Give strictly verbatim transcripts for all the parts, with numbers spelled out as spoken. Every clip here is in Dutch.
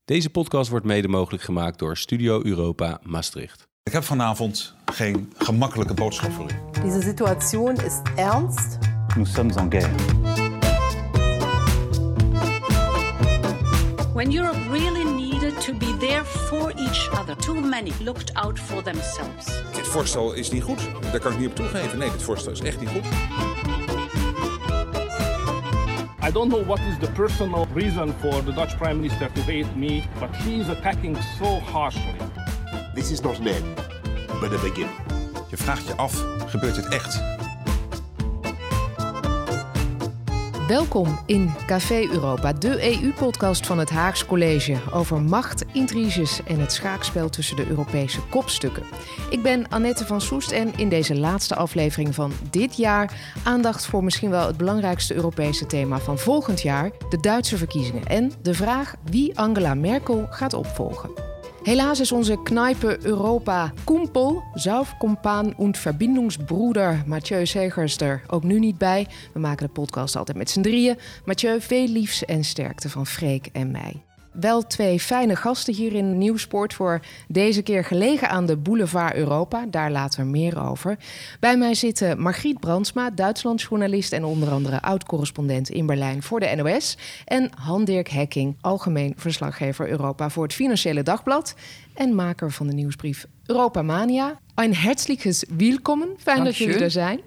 Deze podcast wordt mede mogelijk gemaakt door Studio Europa Maastricht. Ik heb vanavond geen gemakkelijke boodschap voor u. Deze situatie is ernst. Nous sommes en guerre. When Europe really needed to be there for each other, too many looked out for themselves. Dit voorstel is niet goed. Daar kan ik niet op toegeven. Nee, dit voorstel is echt niet goed. I don't know what is the personal reason for the Dutch Prime Minister to hate me, but he is attacking so harshly. This is not an end, but a beginning. Je vraagt je af, gebeurt dit echt? Welkom in Café Europa, de E U-podcast van het Haags College over macht, intriges en het schaakspel tussen de Europese kopstukken. Ik ben Annette van Soest en in deze laatste aflevering van dit jaar aandacht voor misschien wel het belangrijkste Europese thema van volgend jaar, de Duitse verkiezingen en de vraag wie Angela Merkel gaat opvolgen. Helaas is onze Kneipe Europa Kumpel, Saufkumpan und Verbindungsbruder Mathieu Segers er ook nu niet bij. We maken de podcast altijd met z'n drieën. Mathieu, veel liefs en sterkte van Freek en mij. Wel twee fijne gasten hier in Nieuwsport voor deze keer gelegen aan de Boulevard Europa. Daar later meer over. Bij mij zitten Margriet Brandsma, Duitslandjournalist en onder andere oud-correspondent in Berlijn voor de N O S. En Han-Dirk Hekking, algemeen verslaggever Europa voor het Financiële Dagblad. En maker van de nieuwsbrief Europa Mania. Een herzliches welkom. Fijn dat jullie er zijn.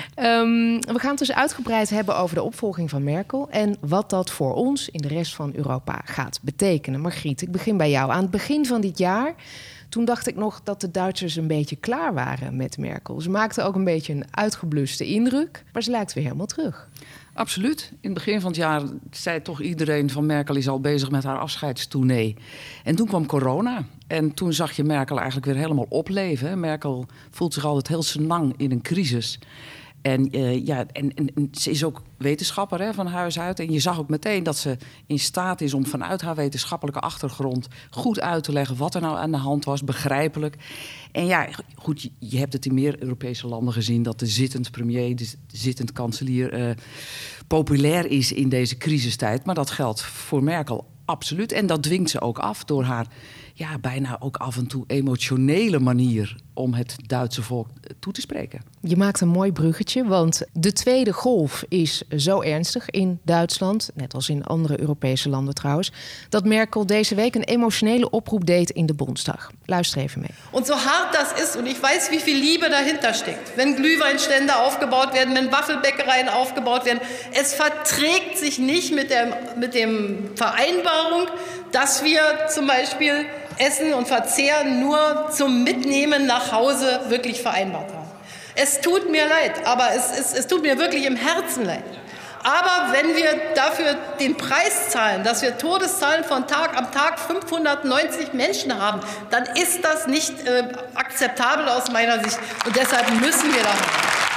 Um, we gaan het dus uitgebreid hebben over de opvolging van Merkel en wat dat voor ons in de rest van Europa gaat betekenen. Margriet, ik begin bij jou. Aan het begin van dit jaar, toen dacht ik nog dat de Duitsers een beetje klaar waren met Merkel. Ze maakten ook een beetje een uitgebluste indruk, maar ze lijkt weer helemaal terug. Absoluut. In het begin van het jaar zei toch iedereen van Merkel is al bezig met haar afscheidstournee. En toen kwam corona. En toen zag je Merkel eigenlijk weer helemaal opleven. Merkel voelt zich altijd heel senang in een crisis. En, uh, ja, en, en, en ze is ook wetenschapper, hè, van huis uit. En je zag ook meteen dat ze in staat is om vanuit haar wetenschappelijke achtergrond goed uit te leggen wat er nou aan de hand was, begrijpelijk. En ja, goed, je, je hebt het in meer Europese landen gezien dat de zittend premier, de zittend kanselier uh, populair is in deze crisistijd. Maar dat geldt voor Merkel absoluut. En dat dwingt ze ook af door haar ja, bijna ook af en toe emotionele manier om het Duitse volk toe te spreken. Je maakt een mooi bruggetje, want de tweede golf is zo ernstig in Duitsland, net als in andere Europese landen trouwens, dat Merkel deze week een emotionele oproep deed in de Bundestag. Luister even mee. En zo hard dat is, en ik weet wie veel Liebe dahinter steckt, wenn Glühweinstände aufgebaut werden, wenn Waffelbäckereien aufgebaut werden, es verträgt sich nicht mit der mit dem Vereinbarung, dass wir zum Beispiel Essen und Verzehr nur zum Mitnehmen nach Hause wirklich vereinbart haben. Es tut mir leid, aber es, es, es tut mir wirklich im Herzen leid. Aber wenn wir dafür den Preis zahlen, dass wir Todeszahlen von Tag am Tag fünfhundertneunzig Menschen haben, dann ist das nicht äh, akzeptabel aus meiner Sicht. Und deshalb müssen wir da haben.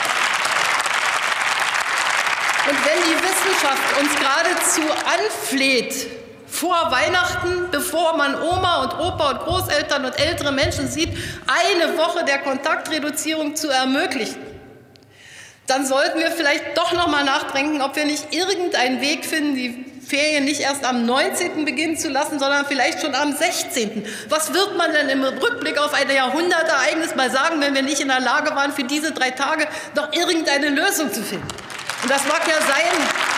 Und wenn die Wissenschaft uns geradezu anfleht, vor Weihnachten, bevor man Oma und Opa und Großeltern und ältere Menschen sieht, eine Woche der Kontaktreduzierung zu ermöglichen, dann sollten wir vielleicht doch noch mal nachdenken, ob wir nicht irgendeinen Weg finden, die Ferien nicht erst am neunzehnten beginnen zu lassen, sondern vielleicht schon am sechzehnten Was wird man denn im Rückblick auf ein Jahrhundertereignis mal sagen, wenn wir nicht in der Lage waren, für diese drei Tage noch irgendeine Lösung zu finden? Und das mag ja sein...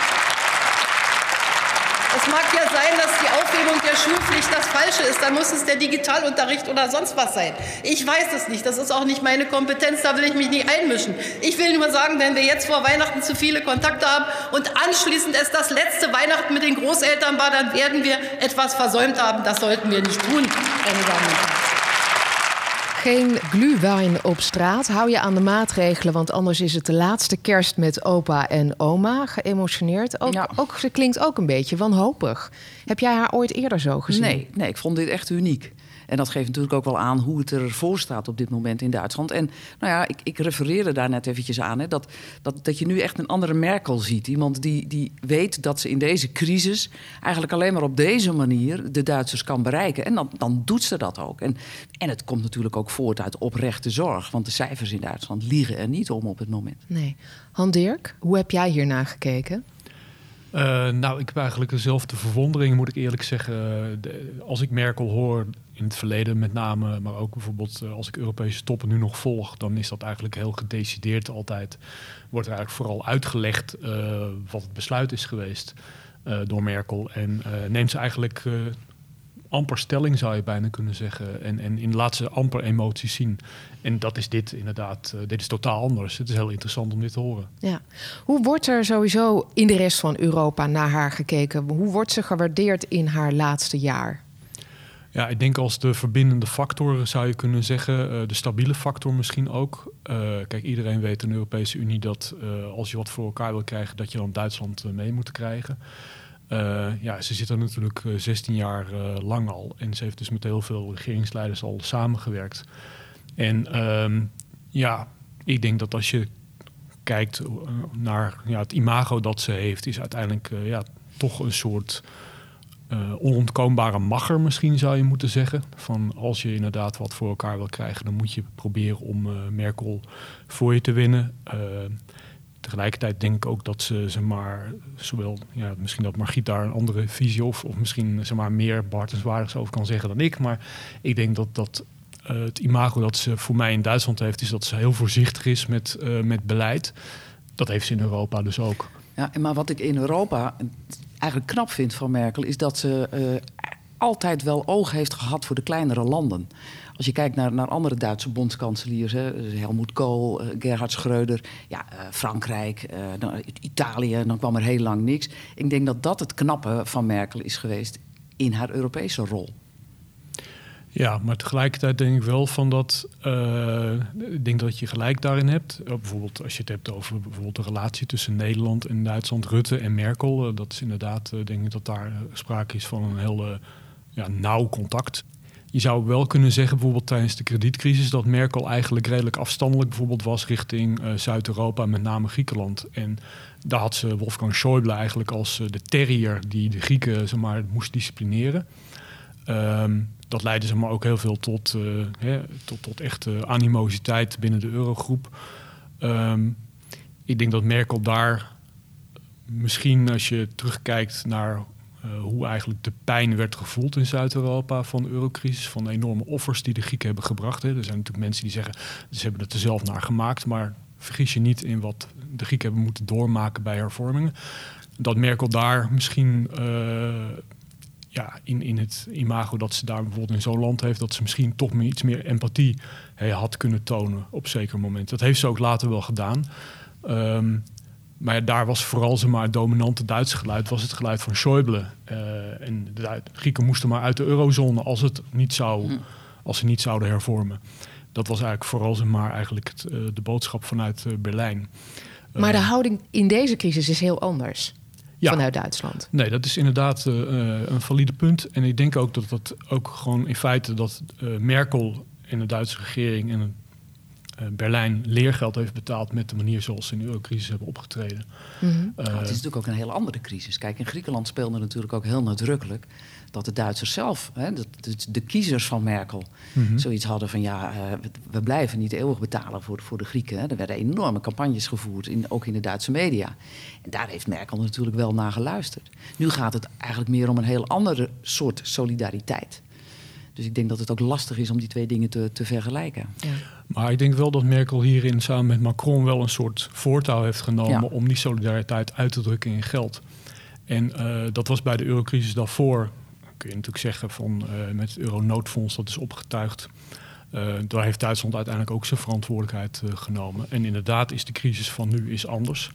Es mag ja sein, dass die Aufhebung der Schulpflicht das Falsche ist. Dann muss es der Digitalunterricht oder sonst was sein. Ich weiß es nicht. Das ist auch nicht meine Kompetenz. Da will ich mich nicht einmischen. Ich will nur sagen, wenn wir jetzt vor Weihnachten zu viele Kontakte haben und anschließend es das letzte Weihnachten mit den Großeltern war, dann werden wir etwas versäumt haben. Das sollten wir nicht tun, meine Damen und Herren. Geen glühwein op straat. Hou je aan de maatregelen, want anders is het de laatste kerst met opa en oma. Geëmotioneerd. Ook, ja. ook, ze klinkt ook een beetje wanhopig. Heb jij haar ooit eerder zo gezien? Nee, nee, ik vond dit echt uniek. En dat geeft natuurlijk ook wel aan hoe het ervoor staat op dit moment in Duitsland. En nou ja, ik, ik refereerde daar net eventjes aan. Hè, dat, dat, dat je nu echt een andere Merkel ziet. Iemand die, die weet dat ze in deze crisis eigenlijk alleen maar op deze manier de Duitsers kan bereiken. En dan, dan doet ze dat ook. En, en het komt natuurlijk ook voort uit oprechte zorg. Want de cijfers in Duitsland liegen er niet om op het moment. Nee. Han-Dirk, hoe heb jij hiernaar gekeken? Uh, nou, ik heb eigenlijk dezelfde verwondering, moet ik eerlijk zeggen. De, als ik Merkel hoor, in het verleden met name, maar ook bijvoorbeeld uh, als ik Europese toppen nu nog volg, dan is dat eigenlijk heel gedecideerd altijd. Wordt er eigenlijk vooral uitgelegd uh, wat het besluit is geweest uh, door Merkel. En uh, neemt ze eigenlijk uh, amper stelling, zou je bijna kunnen zeggen. En, en in laat ze amper emoties zien. En dat is dit inderdaad. Uh, dit is totaal anders. Het is heel interessant om dit te horen. Ja. Hoe wordt er sowieso in de rest van Europa naar haar gekeken? Hoe wordt ze gewaardeerd in haar laatste jaar? Ja, ik denk als de verbindende factor zou je kunnen zeggen. Uh, de stabiele factor misschien ook. Uh, kijk, iedereen weet in de Europese Unie dat uh, als je wat voor elkaar wil krijgen, dat je dan Duitsland uh, mee moet krijgen. Uh, ja, ze zit er natuurlijk uh, zestien jaar uh, lang al. En ze heeft dus met heel veel regeringsleiders al samengewerkt. En um, ja, ik denk dat als je kijkt uh, naar ja, het imago dat ze heeft, is uiteindelijk uh, ja, toch een soort uh, onontkoombare macher misschien, zou je moeten zeggen. Van als je inderdaad wat voor elkaar wil krijgen, dan moet je proberen om uh, Merkel voor je te winnen. Uh, Tegelijkertijd denk ik ook dat ze, zeg maar, zowel, ja, misschien dat Margriet daar een andere visie of, of misschien, zeg maar, meer behartenswaardigs over kan zeggen dan ik. Maar ik denk dat, dat uh, het imago dat ze voor mij in Duitsland heeft, is dat ze heel voorzichtig is met, uh, met beleid. Dat heeft ze in Europa dus ook. Ja, maar wat ik in Europa eigenlijk knap vind van Merkel, is dat ze uh, altijd wel oog heeft gehad voor de kleinere landen. Als je kijkt naar, naar andere Duitse bondskanseliers, hè, Helmut Kohl, uh, Gerhard Schröder, ja, uh, Frankrijk, uh, dan, Italië, dan kwam er heel lang niks. Ik denk dat dat het knappe van Merkel is geweest in haar Europese rol. Ja, maar tegelijkertijd denk ik wel van dat, uh, ik denk dat je gelijk daarin hebt. Uh, bijvoorbeeld als je het hebt over bijvoorbeeld de relatie tussen Nederland en Duitsland, Rutte en Merkel. Uh, dat is inderdaad, uh, denk ik dat daar uh, sprake is van een heel uh, ja, nauw contact. Je zou wel kunnen zeggen, bijvoorbeeld tijdens de kredietcrisis, dat Merkel eigenlijk redelijk afstandelijk bijvoorbeeld was richting uh, Zuid-Europa, met name Griekenland. En daar had ze Wolfgang Schäuble eigenlijk als uh, de terrier die de Grieken, zeg maar, moest disciplineren. Um, dat leidde, zeg maar, ook heel veel tot, uh, hè, tot, tot echte animositeit binnen de Eurogroep. Um, ik denk dat Merkel daar misschien, als je terugkijkt naar Uh, hoe eigenlijk de pijn werd gevoeld in Zuid-Europa van de eurocrisis, van de enorme offers die de Grieken hebben gebracht. Hè. Er zijn natuurlijk mensen die zeggen, ze hebben het er zelf naar gemaakt, maar vergis je niet in wat de Grieken hebben moeten doormaken bij hervormingen. Dat Merkel daar misschien uh, ja, in, in het imago dat ze daar bijvoorbeeld in zo'n land heeft, dat ze misschien toch meer, iets meer empathie hey, had kunnen tonen op zeker moment. Dat heeft ze ook later wel gedaan. Um, Maar daar was vooral, zeg maar, het dominante Duitse geluid was het geluid van Schäuble. Uh, en de Duit- Grieken moesten maar uit de eurozone als, het niet zou, mm. als ze niet zouden hervormen. Dat was eigenlijk vooral, zeg maar, eigenlijk het, uh, de boodschap vanuit uh, Berlijn. Maar uh, de houding in deze crisis is heel anders ja, vanuit Duitsland. Nee, dat is inderdaad uh, een valide punt. En ik denk ook dat dat ook gewoon in feite dat uh, Merkel en de Duitse regering en Uh, Berlijn leergeld heeft betaald met de manier zoals ze in de eurocrisis hebben opgetreden. Mm-hmm. Uh, nou, het is natuurlijk ook een hele andere crisis. Kijk, in Griekenland speelde natuurlijk ook heel nadrukkelijk dat de Duitsers zelf, hè, de, de, de kiezers van Merkel, mm-hmm. zoiets hadden van ja, uh, we, we blijven niet eeuwig betalen voor, voor de Grieken. Hè. Er werden enorme campagnes gevoerd, in, ook in de Duitse media. En daar heeft Merkel natuurlijk wel naar geluisterd. Nu gaat het eigenlijk meer om een heel andere soort solidariteit. Dus ik denk dat het ook lastig is om die twee dingen te, te vergelijken. Ja. Maar ik denk wel dat Merkel hierin samen met Macron wel een soort voortouw heeft genomen ja. om die solidariteit uit te drukken in geld. En uh, dat was bij de eurocrisis daarvoor, kun je natuurlijk zeggen, van uh, met het Euronoodfonds, dat is opgetuigd. Uh, daar heeft Duitsland uiteindelijk ook zijn verantwoordelijkheid uh, genomen. En inderdaad is de crisis van nu is anders.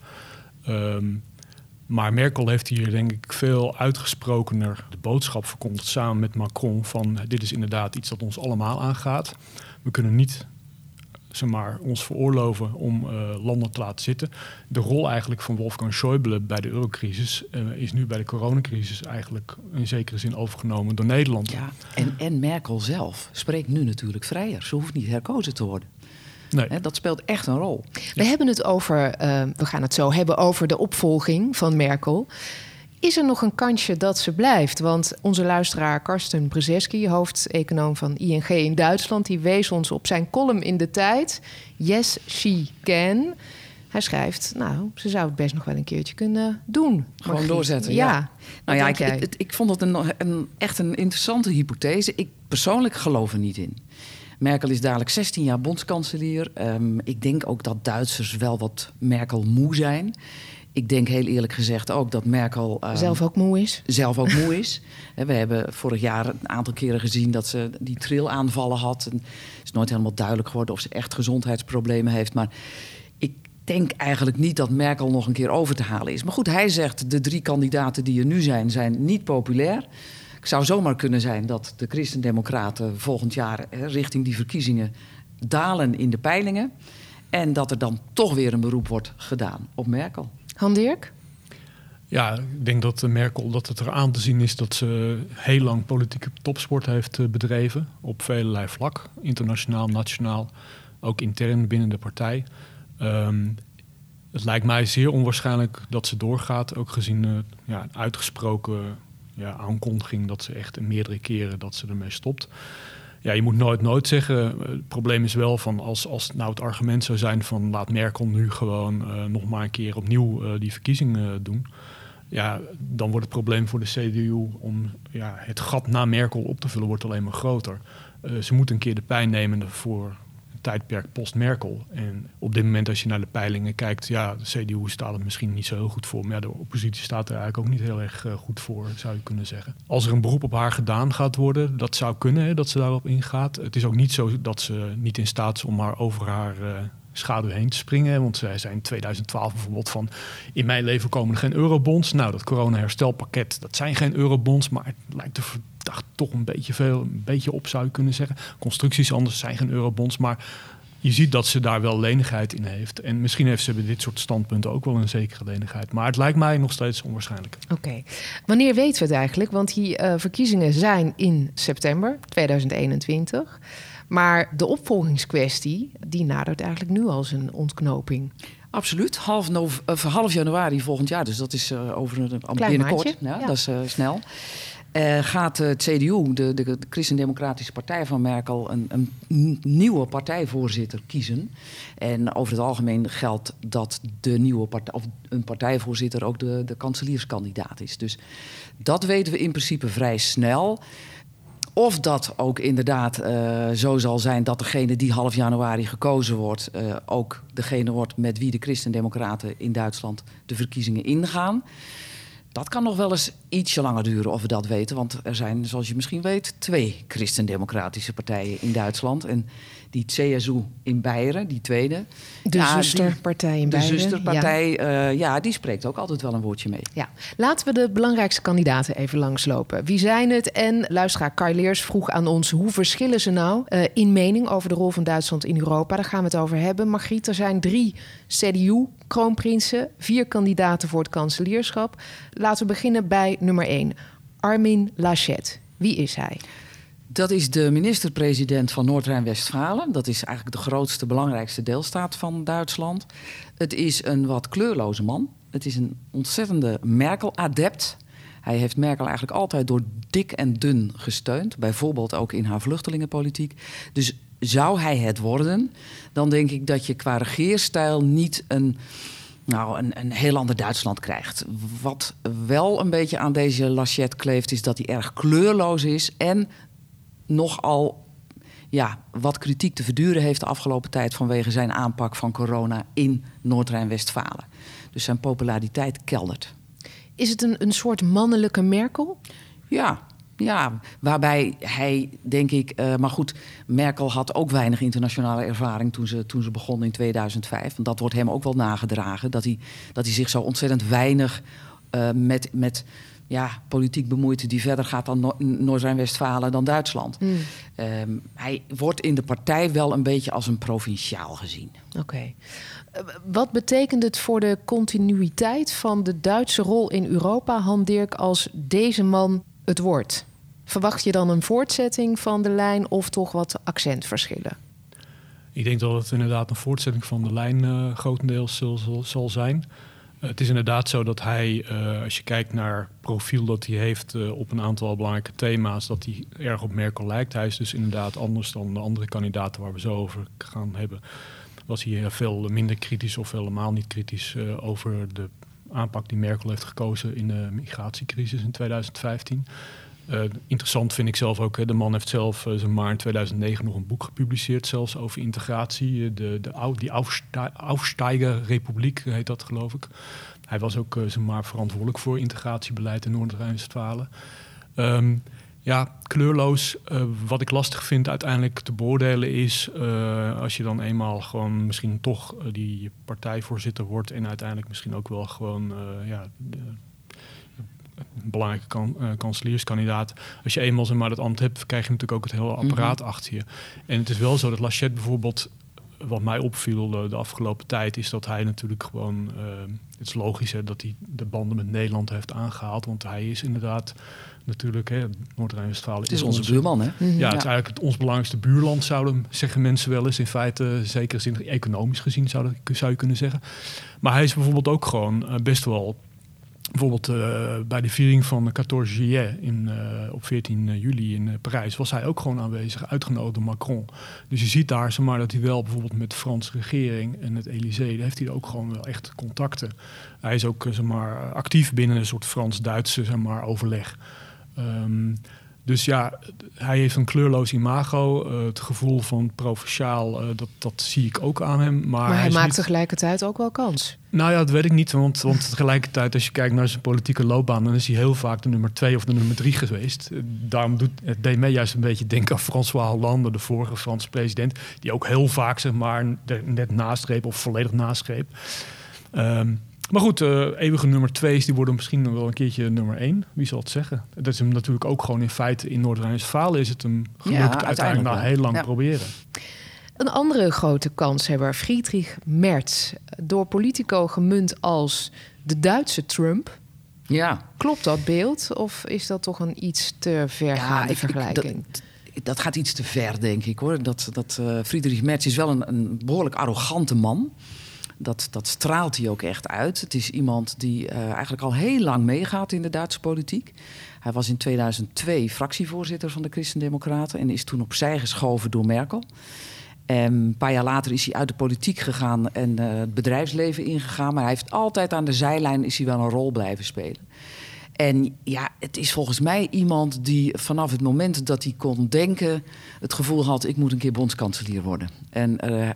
Um, Maar Merkel heeft hier, denk ik, veel uitgesprokener de boodschap verkondigd samen met Macron van dit is inderdaad iets dat ons allemaal aangaat. We kunnen niet, zeg maar, ons veroorloven om uh, landen te laten zitten. De rol eigenlijk van Wolfgang Schäuble bij de eurocrisis uh, is nu bij de coronacrisis eigenlijk in zekere zin overgenomen door Nederland. Ja, en, en Merkel zelf spreekt nu natuurlijk vrijer. Ze hoeft niet herkozen te worden. Nee. He, dat speelt echt een rol. We hebben het over, uh, we gaan het zo hebben over de opvolging van Merkel. Is er nog een kansje dat ze blijft? Want onze luisteraar Karsten Brzeski, hoofdeconoom van I N G in Duitsland, die wees ons op zijn column in De Tijd. Yes, she can. Hij schrijft, nou, ze zou het best nog wel een keertje kunnen doen. Gewoon Margriet. doorzetten, ja. ja. Nou ja, ik, jij? ik, ik vond het een, een, echt een interessante hypothese. Ik persoonlijk geloof er niet in. Merkel is dadelijk zestien jaar bondskanselier. Um, ik denk ook dat Duitsers wel wat Merkel moe zijn. Ik denk heel eerlijk gezegd ook dat Merkel... Um, zelf ook moe is. Zelf ook moe is. We hebben vorig jaar een aantal keren gezien dat ze die trillaanvallen had. En het is nooit helemaal duidelijk geworden of ze echt gezondheidsproblemen heeft. Maar ik denk eigenlijk niet dat Merkel nog een keer over te halen is. Maar goed, hij zegt de drie kandidaten die er nu zijn, zijn niet populair. Het zou zomaar kunnen zijn dat de Christen-Democraten volgend jaar hè, richting die verkiezingen dalen in de peilingen. En dat er dan toch weer een beroep wordt gedaan op Merkel. Han Dirk? Ja, ik denk dat Merkel dat het er aan te zien is dat ze heel lang politieke topsport heeft bedreven. Op velelei vlak. Internationaal, nationaal. Ook intern binnen de partij. Um, het lijkt mij zeer onwaarschijnlijk dat ze doorgaat. Ook gezien uh, ja, een uitgesproken ja, aankondiging dat ze echt meerdere keren dat ze ermee stopt. Ja, je moet nooit nooit zeggen. Het probleem is wel van als, als nou het argument zou zijn van laat Merkel nu gewoon uh, nog maar een keer opnieuw uh, die verkiezingen uh, doen. Ja, dan wordt het probleem voor de C D U om ja, het gat na Merkel op te vullen wordt alleen maar groter. Uh, ze moet een keer de pijn nemen voor het tijdperk post-Merkel. En op dit moment als je naar de peilingen kijkt, ja, de C D U staat het misschien niet zo heel goed voor. Maar ja, de oppositie staat er eigenlijk ook niet heel erg uh, goed voor, zou je kunnen zeggen. Als er een beroep op haar gedaan gaat worden, dat zou kunnen, hè, dat ze daarop ingaat. Het is ook niet zo dat ze niet in staat is om haar over haar uh, schaduw heen te springen. Want zij zei in tweeduizend twaalf bijvoorbeeld van in mijn leven komen er geen eurobonds. Nou, dat corona-herstelpakket, dat zijn geen eurobonds, maar het lijkt er verdacht toch een beetje veel, een beetje op, zou je kunnen zeggen. Constructies anders zijn geen eurobonds, maar je ziet dat ze daar wel lenigheid in heeft. En misschien heeft ze bij dit soort standpunten ook wel een zekere lenigheid. Maar het lijkt mij nog steeds onwaarschijnlijk. Oké. Okay. Wanneer weten we het eigenlijk? Want die uh, verkiezingen zijn in september tweeduizend eenentwintig. Maar de opvolgingskwestie, die nadert eigenlijk nu als een ontknoping. Absoluut. Half, nove- uh, half januari volgend jaar. Dus dat is uh, over een Klein binnenkort. Ja, ja. Dat is uh, snel. Uh, gaat uh, het C D U, de, de, de Christen-Democratische Partij van Merkel, een, een n- nieuwe partijvoorzitter kiezen. En over het algemeen geldt dat de nieuwe partij, of een partijvoorzitter ook de, de kanselierskandidaat is. Dus dat weten we in principe vrij snel. Of dat ook inderdaad uh, zo zal zijn dat degene die half januari gekozen wordt, Uh, ook degene wordt met wie de Christen-Democraten in Duitsland de verkiezingen ingaan. Dat kan nog wel eens ietsje langer duren of we dat weten. Want er zijn, zoals je misschien weet, twee christendemocratische partijen in Duitsland. En die C S U in Beieren, die tweede. De ja, zusterpartij in de Beieren. De zusterpartij, ja. Uh, ja, die spreekt ook altijd wel een woordje mee. Ja. Laten we de belangrijkste kandidaten even langslopen. Wie zijn het? En luisteraar Kai Leers vroeg aan ons, hoe verschillen ze nou uh, in mening over de rol van Duitsland in Europa? Daar gaan we het over hebben. Margriet, er zijn drie C D U-kroonprinsen, vier kandidaten voor het kanselierschap. Laten we beginnen bij nummer één. Armin Laschet. Wie is hij? Dat is de minister-president van Noord-Rijn-Westfalen. Dat is eigenlijk de grootste, belangrijkste deelstaat van Duitsland. Het is een wat kleurloze man. Het is een ontzettende Merkel-adept. Hij heeft Merkel eigenlijk altijd door dik en dun gesteund. Bijvoorbeeld ook in haar vluchtelingenpolitiek. Dus zou hij het worden, dan denk ik dat je qua regeerstijl niet een, nou, een, een heel ander Duitsland krijgt. Wat wel een beetje aan deze Laschet kleeft, is dat hij erg kleurloos is en nogal ja, wat kritiek te verduren heeft de afgelopen tijd vanwege zijn aanpak van corona in Noord-Rijn-Westfalen. Dus zijn populariteit keldert. Is het een, een soort mannelijke Merkel? Ja, ja, waarbij hij, denk ik... Uh, maar goed, Merkel had ook weinig internationale ervaring toen ze, toen ze begon in tweeduizend vijf. Want dat wordt hem ook wel nagedragen. Dat hij, dat hij zich zo ontzettend weinig uh, met... met ja, politiek bemoeite die verder gaat dan no- Noord-Rijn-Westfalen dan Duitsland. Mm. Um, hij wordt in de partij wel een beetje als een provinciaal gezien. Oké. Okay. Uh, wat betekent het voor de continuïteit van de Duitse rol in Europa, Han Dirk, als deze man het wordt? Verwacht je dan een voortzetting van de lijn of toch wat accentverschillen? Ik denk dat het inderdaad een voortzetting van de lijn uh, grotendeels zal, zal, zal zijn. Uh, het is inderdaad zo dat hij, uh, als je kijkt naar het profiel dat hij heeft uh, op een aantal belangrijke thema's, dat hij erg op Merkel lijkt. Hij is dus inderdaad anders dan de andere kandidaten waar we zo over gaan hebben. was hij veel minder kritisch of helemaal niet kritisch uh, over de aanpak die Merkel heeft gekozen in de migratiecrisis in tweeduizend vijftien. Uh, interessant vind ik zelf ook, hè, de man heeft zelf uh, zeg maar in tweeduizend negen nog een boek gepubliceerd, zelfs over integratie. De, de, die Aufsteiger-republiek heet dat, geloof ik. Hij was ook uh, zeg maar verantwoordelijk voor integratiebeleid in Noord-Rijn-Westfalen. Um, ja, kleurloos. Uh, wat ik lastig vind uiteindelijk te beoordelen is, Uh, als je dan eenmaal gewoon misschien toch uh, die partijvoorzitter wordt en uiteindelijk misschien ook wel gewoon Uh, ja, de, een belangrijke kan, uh, kanselierskandidaat. Als je eenmaal zeg maar, dat ambt hebt, krijg je natuurlijk ook het hele apparaat mm-hmm. achter je. En het is wel zo dat Laschet bijvoorbeeld, wat mij opviel de, de afgelopen tijd, is dat hij natuurlijk gewoon, Uh, het is logisch hè, dat hij de banden met Nederland heeft aangehaald, want hij is inderdaad natuurlijk, hè, Noord-Rijn-Westfalen. Het is onze buurman, hè? Mm-hmm. Ja, het is eigenlijk het, ons belangrijkste buurland, zouden zeggen mensen wel eens. In feite, zeker zin, economisch gezien, zou, dat, zou je kunnen zeggen. Maar hij is bijvoorbeeld ook gewoon uh, best wel, bijvoorbeeld uh, bij de viering van veertien juillet in, uh, op veertien juli in uh, Parijs was hij ook gewoon aanwezig, uitgenodigd door Macron. Dus je ziet daar zeg maar, dat hij wel bijvoorbeeld met de Franse regering en het Elysée, daar heeft hij ook gewoon wel echt contacten. Hij is ook zeg maar, actief binnen een soort Frans-Duitse zeg maar, overleg. Um, dus ja, hij heeft een kleurloos imago. Uh, het gevoel van provinciaal, uh, dat, dat zie ik ook aan hem. Maar, maar hij, hij maakt niet tegelijkertijd ook wel kans. Nou ja, dat weet ik niet. Want, want tegelijkertijd, als je kijkt naar zijn politieke loopbaan, dan is hij heel vaak de nummer twee of de nummer drie geweest. Uh, daarom doet het deed mij juist een beetje denken aan François Hollande, de vorige Franse president, die ook heel vaak zeg maar net nastreep of volledig nastreep. Um, Maar goed, uh, eeuwige nummer twee's, die worden misschien wel een keertje nummer één. Wie zal het zeggen? Dat is hem natuurlijk ook gewoon in feite in Noord-Rijn-Westfalen is het hem gelukt ja, uiteindelijk na heel lang ja. proberen. Een andere grote kanshebber, Friedrich Merz. Door Politico gemunt als de Duitse Trump. Ja. Klopt dat beeld of is dat toch een iets te vergaande ja, vergelijking? Dat, dat gaat iets te ver, denk ik, hoor. Dat, dat, uh, Friedrich Merz is wel een, een behoorlijk arrogante man. Dat, dat straalt hij ook echt uit. Het is iemand die uh, eigenlijk al heel lang meegaat in de Duitse politiek. Hij was in tweeduizend twee fractievoorzitter van de Christen-Democraten en is toen opzij geschoven door Merkel. En een paar jaar later is hij uit de politiek gegaan en uh, het bedrijfsleven ingegaan. Maar hij heeft altijd aan de zijlijn is hij wel een rol blijven spelen. En ja, het is volgens mij iemand die vanaf het moment dat hij kon denken het gevoel had, ik moet een keer bondskanselier worden. En Uh,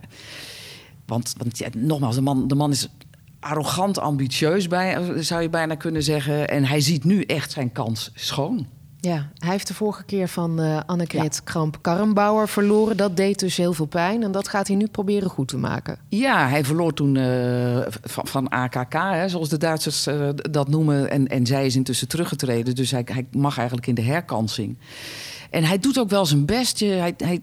Want, want ja, nogmaals, de man, de man is arrogant ambitieus, bij, zou je bijna kunnen zeggen. En hij ziet nu echt zijn kans schoon. Ja, hij heeft de vorige keer van uh, Annegret ja. Kramp-Karrenbauer verloren. Dat deed dus heel veel pijn en dat gaat hij nu proberen goed te maken. Ja, hij verloor toen uh, van, van A K K, hè, zoals de Duitsers uh, dat noemen. En, en zij is intussen teruggetreden, dus hij, hij mag eigenlijk in de herkansing. En hij doet ook wel zijn best. Hij, hij,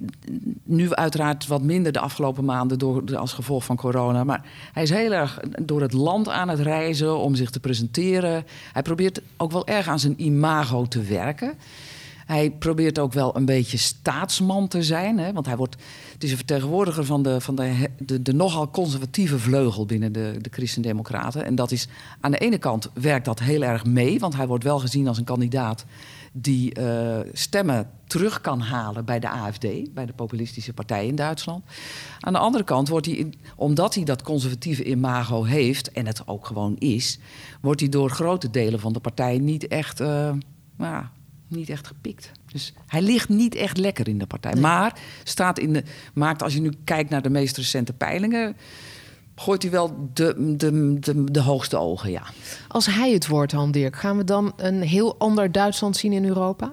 nu uiteraard wat minder de afgelopen maanden door, als gevolg van corona. Maar hij is heel erg door het land aan het reizen om zich te presenteren. Hij probeert ook wel erg aan zijn imago te werken. Hij probeert ook wel een beetje staatsman te zijn. Hè, want hij wordt, het is een vertegenwoordiger van de, van de, de, de nogal conservatieve vleugel binnen de, de Christen-Democraten. En dat is aan de ene kant werkt dat heel erg mee. Want hij wordt wel gezien als een kandidaat die uh, stemmen terug kan halen bij de A F D, bij de populistische partij in Duitsland. Aan de andere kant wordt hij, omdat hij dat conservatieve imago heeft, en het ook gewoon is, wordt hij door grote delen van de partij niet echt, uh, nou, niet echt gepikt. Dus hij ligt niet echt lekker in de partij. Nee. Maar staat in de, maakt, als je nu kijkt naar de meest recente peilingen, gooit hij wel de, de, de, de hoogste ogen, ja. Als hij het wordt, Han Dirk, gaan we dan een heel ander Duitsland zien in Europa?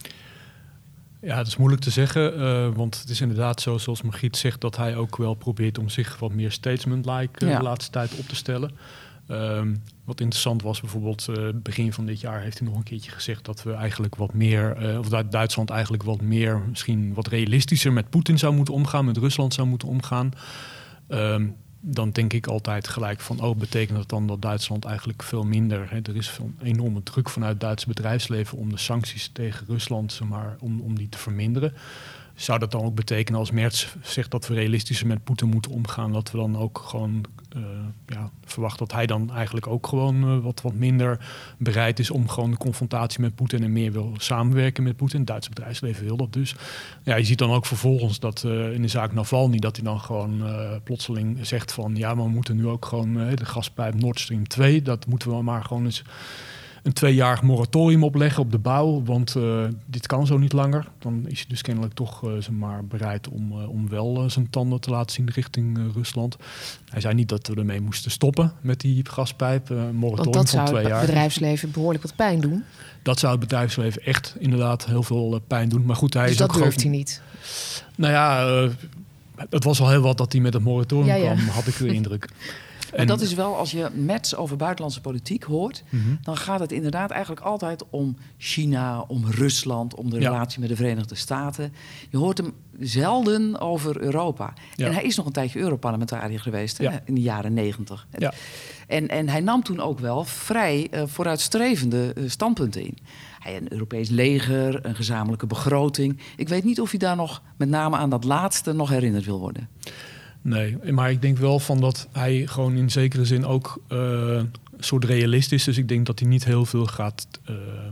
Ja, dat is moeilijk te zeggen, uh, want het is inderdaad zo, zoals Margriet zegt, dat hij ook wel probeert om zich wat meer statesman-like uh, ja. de laatste tijd op te stellen. Um, wat interessant was, bijvoorbeeld uh, begin van dit jaar heeft hij nog een keertje gezegd dat we eigenlijk wat meer, uh, of dat Duitsland eigenlijk wat meer, misschien wat realistischer met Poetin zou moeten omgaan, met Rusland zou moeten omgaan. Um, dan denk ik altijd gelijk van, oh, betekent dat dan dat Duitsland eigenlijk veel minder, hè, er is een enorme druk vanuit het Duitse bedrijfsleven om de sancties tegen Rusland, zeg maar, om, om die te verminderen. zou dat dan ook betekenen als Merz zegt dat we realistischer met Poetin moeten omgaan, dat we dan ook gewoon uh, ja, verwachten dat hij dan eigenlijk ook gewoon uh, wat, wat minder bereid is om gewoon de confrontatie met Poetin en meer wil samenwerken met Poetin. Het Duitse bedrijfsleven wil dat dus. Ja, je ziet dan ook vervolgens dat uh, in de zaak Navalny dat hij dan gewoon uh, plotseling zegt van ja, maar we moeten nu ook gewoon uh, de gaspijp Nord Stream twee, dat moeten we maar gewoon eens een tweejarig moratorium opleggen op de bouw, want uh, dit kan zo niet langer. Dan is hij dus kennelijk toch uh, zeg maar, bereid om, uh, om wel uh, zijn tanden te laten zien richting uh, Rusland. Hij zei niet dat we ermee moesten stoppen met die gaspijp, uh, moratorium want dat van twee zou jaar. het bedrijfsleven behoorlijk wat pijn doen. Dat zou het bedrijfsleven echt inderdaad heel veel uh, pijn doen. Maar goed, hij dus is dat ook durft gewoon, hij niet? Nou ja, uh, het was al heel wat dat hij met het moratorium ja, ja. kwam, had ik de indruk. En maar dat is wel, als je Merz over buitenlandse politiek hoort, Mm-hmm. dan gaat het inderdaad eigenlijk altijd om China, om Rusland, om de Ja. relatie met de Verenigde Staten. Je hoort hem zelden over Europa. Ja. En hij is nog een tijdje Europarlementariër geweest, hè, Ja. in de jaren negentig. Ja. En, en hij nam toen ook wel vrij uh, vooruitstrevende uh, standpunten in. Hij had een Europees leger, een gezamenlijke begroting. Ik weet niet of hij daar nog met name aan dat laatste nog herinnerd wil worden. Nee, maar ik denk wel van dat hij gewoon in zekere zin ook uh, een soort realist is. Dus ik denk dat hij niet heel veel gaat uh,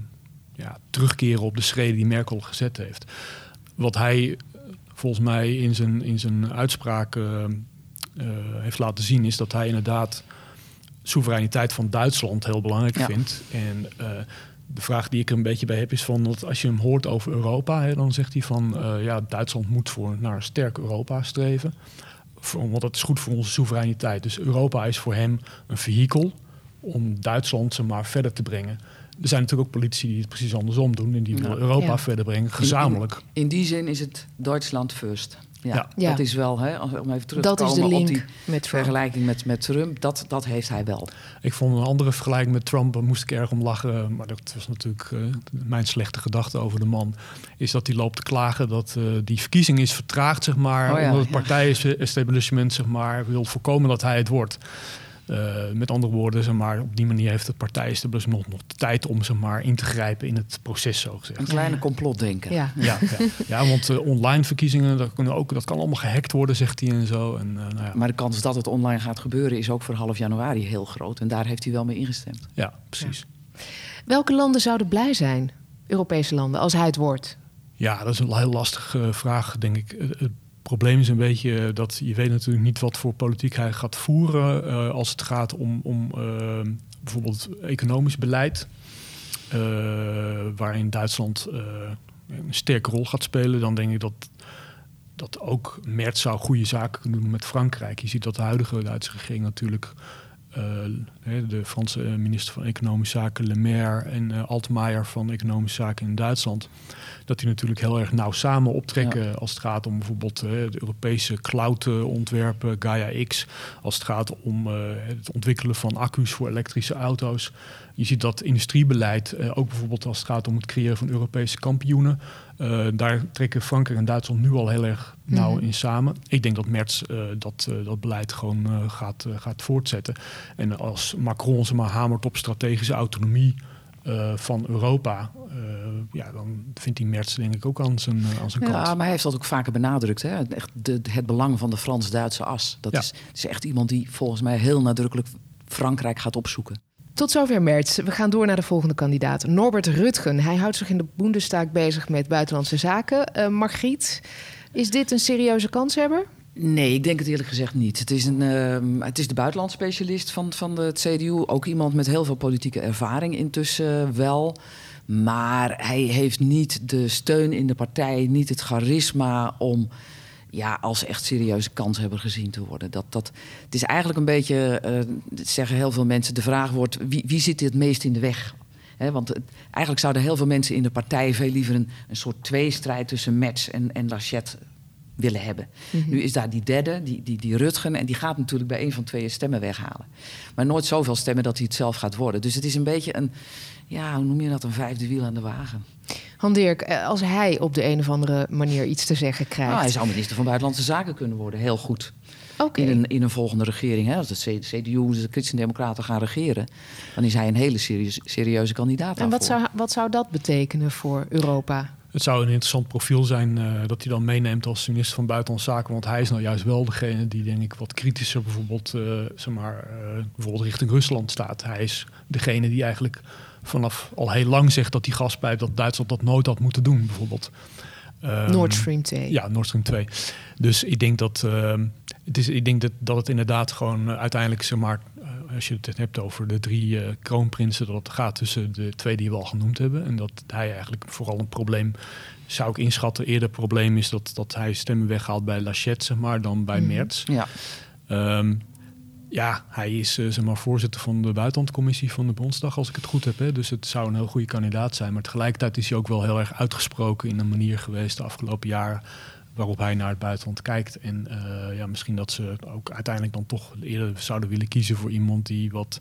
ja, terugkeren op de schreden die Merkel gezet heeft. Wat hij volgens mij in zijn, in zijn uitspraak uh, uh, heeft laten zien is dat hij inderdaad soevereiniteit van Duitsland heel belangrijk Ja. vindt. En uh, de vraag die ik er een beetje bij heb is van dat als je hem hoort over Europa, hè, dan zegt hij van uh, ja, Duitsland moet voor naar een sterk Europa streven. Want dat is goed voor onze soevereiniteit. Dus Europa is voor hem een vehikel om Duitsland zeg maar, verder te brengen. Er zijn natuurlijk ook politici die het precies andersom doen en die willen Europa Ja. verder brengen, gezamenlijk. In, in, in die zin is het Duitsland first. Ja, Ja. Ja. Dat is wel, hè, om even terug Dat te is komen de op link die met Trump. vergelijking met, met Trump. Dat, dat heeft hij wel. Ik vond een andere vergelijking met Trump, daar moest ik erg om lachen. Maar dat was natuurlijk uh, mijn slechte gedachte over de man. Is dat hij loopt te klagen dat uh, die verkiezing is vertraagd, zeg maar. Oh ja, omdat het ja. partijestablishment zeg maar, wil voorkomen dat hij het wordt. Uh, met andere woorden, zeg maar, op die manier heeft het partijestablishment nog, nog de tijd om zeg maar, in te grijpen in het proces, zo gezegd. Een kleine complotdenker. Ja. Ja, ja. ja, want uh, online verkiezingen, dat, kunnen ook, dat kan allemaal gehackt worden, zegt hij en zo. En, uh, nou ja. Maar de kans dat het online gaat gebeuren is ook voor half januari heel groot. En daar heeft hij wel mee ingestemd. Ja, precies. Welke landen zouden blij zijn, Europese landen, als hij het wordt? Ja, dat is een heel lastige uh, vraag, denk ik. Uh, het probleem is een beetje dat je weet natuurlijk niet wat voor politiek hij gaat voeren uh, als het gaat om, om uh, bijvoorbeeld economisch beleid, uh, waarin Duitsland uh, een sterke rol gaat spelen. Dan denk ik dat, dat ook Merz zou goede zaken kunnen doen met Frankrijk. Je ziet dat de huidige Duitse regering natuurlijk Uh, de Franse minister van Economische Zaken, Le Maire en uh, Altmaier van Economische Zaken in Duitsland, dat die natuurlijk heel erg nauw samen optrekken ja. als het gaat om bijvoorbeeld uh, de Europese cloud-ontwerpen, Gaia X, als het gaat om uh, het ontwikkelen van accu's voor elektrische auto's. Je ziet dat industriebeleid, uh, ook bijvoorbeeld als het gaat om het creëren van Europese kampioenen, uh, daar trekken Frankrijk en Duitsland nu al heel erg nauw mm-hmm. in samen. Ik denk dat Merz uh, dat, uh, dat beleid gewoon uh, gaat, uh, gaat voortzetten. En als Macron zeg maar hamert op strategische autonomie uh, van Europa, uh, ja, dan vindt hij Merz denk ik ook aan zijn, uh, aan zijn ja, kant. Maar hij heeft dat ook vaker benadrukt. Hè? Echt de, het belang van de Frans-Duitse as. Dat ja. is, is echt iemand die volgens mij heel nadrukkelijk Frankrijk gaat opzoeken. Tot zover Merz. We gaan door naar de volgende kandidaat. Norbert Röttgen. Hij houdt zich in de Bundestag bezig met buitenlandse zaken. Uh, Margriet, is dit een serieuze kanshebber? Nee, ik denk het eerlijk gezegd niet. Het is, een, uh, het is de buitenlandspecialist van, van de C D U. Ook iemand met heel veel politieke ervaring intussen uh, wel. Maar hij heeft niet de steun in de partij, niet het charisma om ja, als echt serieuze kanshebber gezien te worden. Dat, dat, het is eigenlijk een beetje, uh, zeggen heel veel mensen, de vraag wordt, wie, wie zit het meest in de weg? He, want het, eigenlijk zouden heel veel mensen in de partij veel liever een, een soort tweestrijd tussen Merz en, en Laschet willen hebben. Mm-hmm. Nu is daar die derde, die, die, die Röttgen, en die gaat natuurlijk bij een van twee stemmen weghalen. Maar nooit zoveel stemmen dat hij het zelf gaat worden. Dus het is een beetje een, ja, hoe noem je dat, een vijfde wiel aan de wagen. Han-Dirk, als hij op de een of andere manier iets te zeggen krijgt... Nou, hij zou minister van Buitenlandse Zaken kunnen worden, heel goed. Okay. In, een, in een volgende regering. Hè. Als de C D U, de Christen-Democraten gaan regeren, dan is hij een hele serieus, serieuze kandidaat. En wat zou, wat zou dat betekenen voor Europa? Het zou een interessant profiel zijn uh, dat hij dan meeneemt als minister van Buitenlandse Zaken. Want hij is nou juist wel degene die, denk ik, wat kritischer bijvoorbeeld, uh, zeg maar, uh, bijvoorbeeld richting Rusland staat. Hij is degene die eigenlijk vanaf al heel lang zegt dat die gaspijp, dat Duitsland dat nooit had moeten doen, bijvoorbeeld. Um, Nord Stream twee. Ja, Nord Stream twee. Dus ik denk dat, uh, het, is, ik denk dat, dat het inderdaad gewoon uh, uiteindelijk, zeg maar, uh, als je het hebt over de drie uh, kroonprinsen, dat het gaat tussen de twee die we al genoemd hebben. En dat hij eigenlijk vooral een probleem, zou ik inschatten, eerder probleem is dat, dat hij stemmen weghaalt bij Laschet, zeg maar, dan bij mm. Merz. Ja. Um, Ja, hij is uh, zeg maar, voorzitter van de buitenlandcommissie van de Bondsdag, als ik het goed heb. Hè. Dus het zou een heel goede kandidaat zijn. Maar tegelijkertijd is hij ook wel heel erg uitgesproken in een manier geweest de afgelopen jaren waarop hij naar het buitenland kijkt. En uh, ja, misschien dat ze ook uiteindelijk dan toch eerder zouden willen kiezen voor iemand die wat,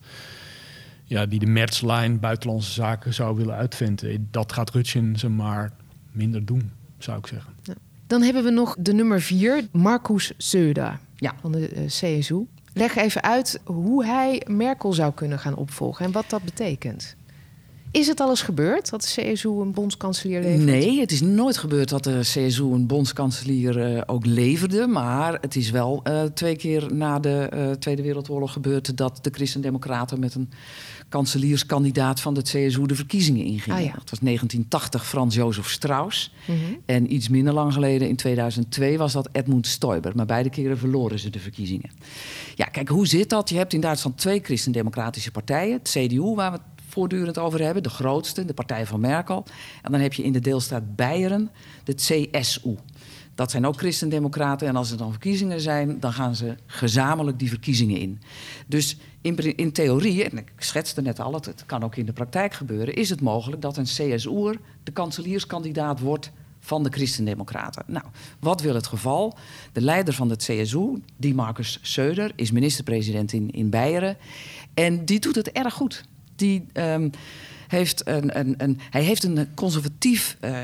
ja, die de Merz-lijn buitenlandse zaken zou willen uitvinden. Dat gaat Rutschen zeg maar minder doen, zou ik zeggen. Ja. Dan hebben we nog de nummer vier, Markus Söder, ja, van de uh, C S U. Leg even uit hoe hij Merkel zou kunnen gaan opvolgen en wat dat betekent. Is het al eens gebeurd dat de C S U een bondskanselier levert? Nee, het is nooit gebeurd dat de C S U een bondskanselier uh, ook leverde. Maar het is wel uh, twee keer na de uh, Tweede Wereldoorlog gebeurd dat de Christen-Democraten met een kanselierskandidaat van de C S U de verkiezingen ingingen. Ah, ja. Dat was negentien tachtig Franz Josef Strauss. Mm-hmm. En iets minder lang geleden, in tweeduizend twee, was dat Edmund Stoiber. Maar beide keren verloren ze de verkiezingen. Ja, kijk, hoe zit dat? Je hebt in Duitsland twee christendemocratische partijen. Het C D U, waar we het voortdurend over hebben, de grootste, de partij van Merkel. En dan heb je in de deelstaat Beieren de C S U. Dat zijn ook christendemocraten. En als er dan verkiezingen zijn, dan gaan ze gezamenlijk die verkiezingen in. Dus in, in theorie, en ik schetste net al, het, het kan ook in de praktijk gebeuren, is het mogelijk dat een C S U'er de kanselierskandidaat wordt van de Christendemocraten. Nou, wat wil het geval? De leider van het C S U, die Markus Söder, is minister-president in, in Beieren. En die doet het erg goed. Die um, heeft een, een, een, hij heeft een conservatief uh,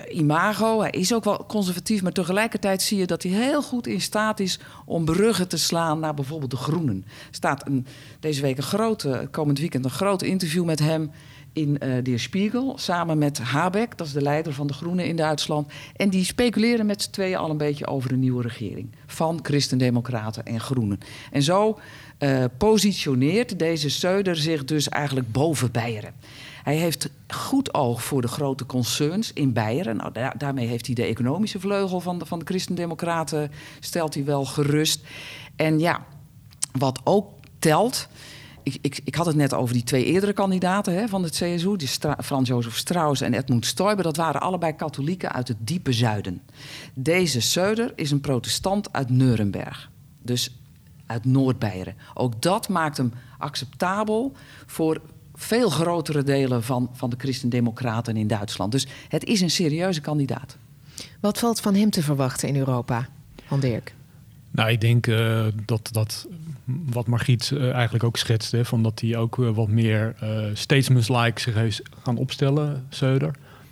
imago. Hij is ook wel conservatief, maar tegelijkertijd zie je dat hij heel goed in staat is om bruggen te slaan naar bijvoorbeeld de Groenen. Er staat een, deze week een grote, komend weekend een groot interview met hem in uh, Der Spiegel, samen met Habeck, dat is de leider van de Groenen in Duitsland. En die speculeren met z'n tweeën al een beetje over een nieuwe regering van Christendemocraten en Groenen. En zo uh, positioneert deze Söder zich dus eigenlijk boven Beieren. Hij heeft goed oog voor de grote concerns in Beieren. Nou, da- daarmee heeft hij de economische vleugel van de, van de Christendemocraten, stelt hij wel gerust. En ja, wat ook telt, Ik, ik, ik had het net over die twee eerdere kandidaten hè, van het C S U, die Stra- Franz Josef Strauss en Edmund Stoiber. Dat waren allebei katholieken uit het diepe zuiden. Deze Söder is een protestant uit Nuremberg, dus uit Noord-Beieren. Ook dat maakt hem acceptabel voor veel grotere delen van, van de Christendemocraten in Duitsland. Dus het is een serieuze kandidaat. Wat valt van hem te verwachten in Europa, Han Dirk? Nou, ik denk uh, dat, dat wat Margriet uh, eigenlijk ook schetst, hè, van dat hij ook uh, wat meer uh, statesman-like zich heeft gaan opstellen, Söder.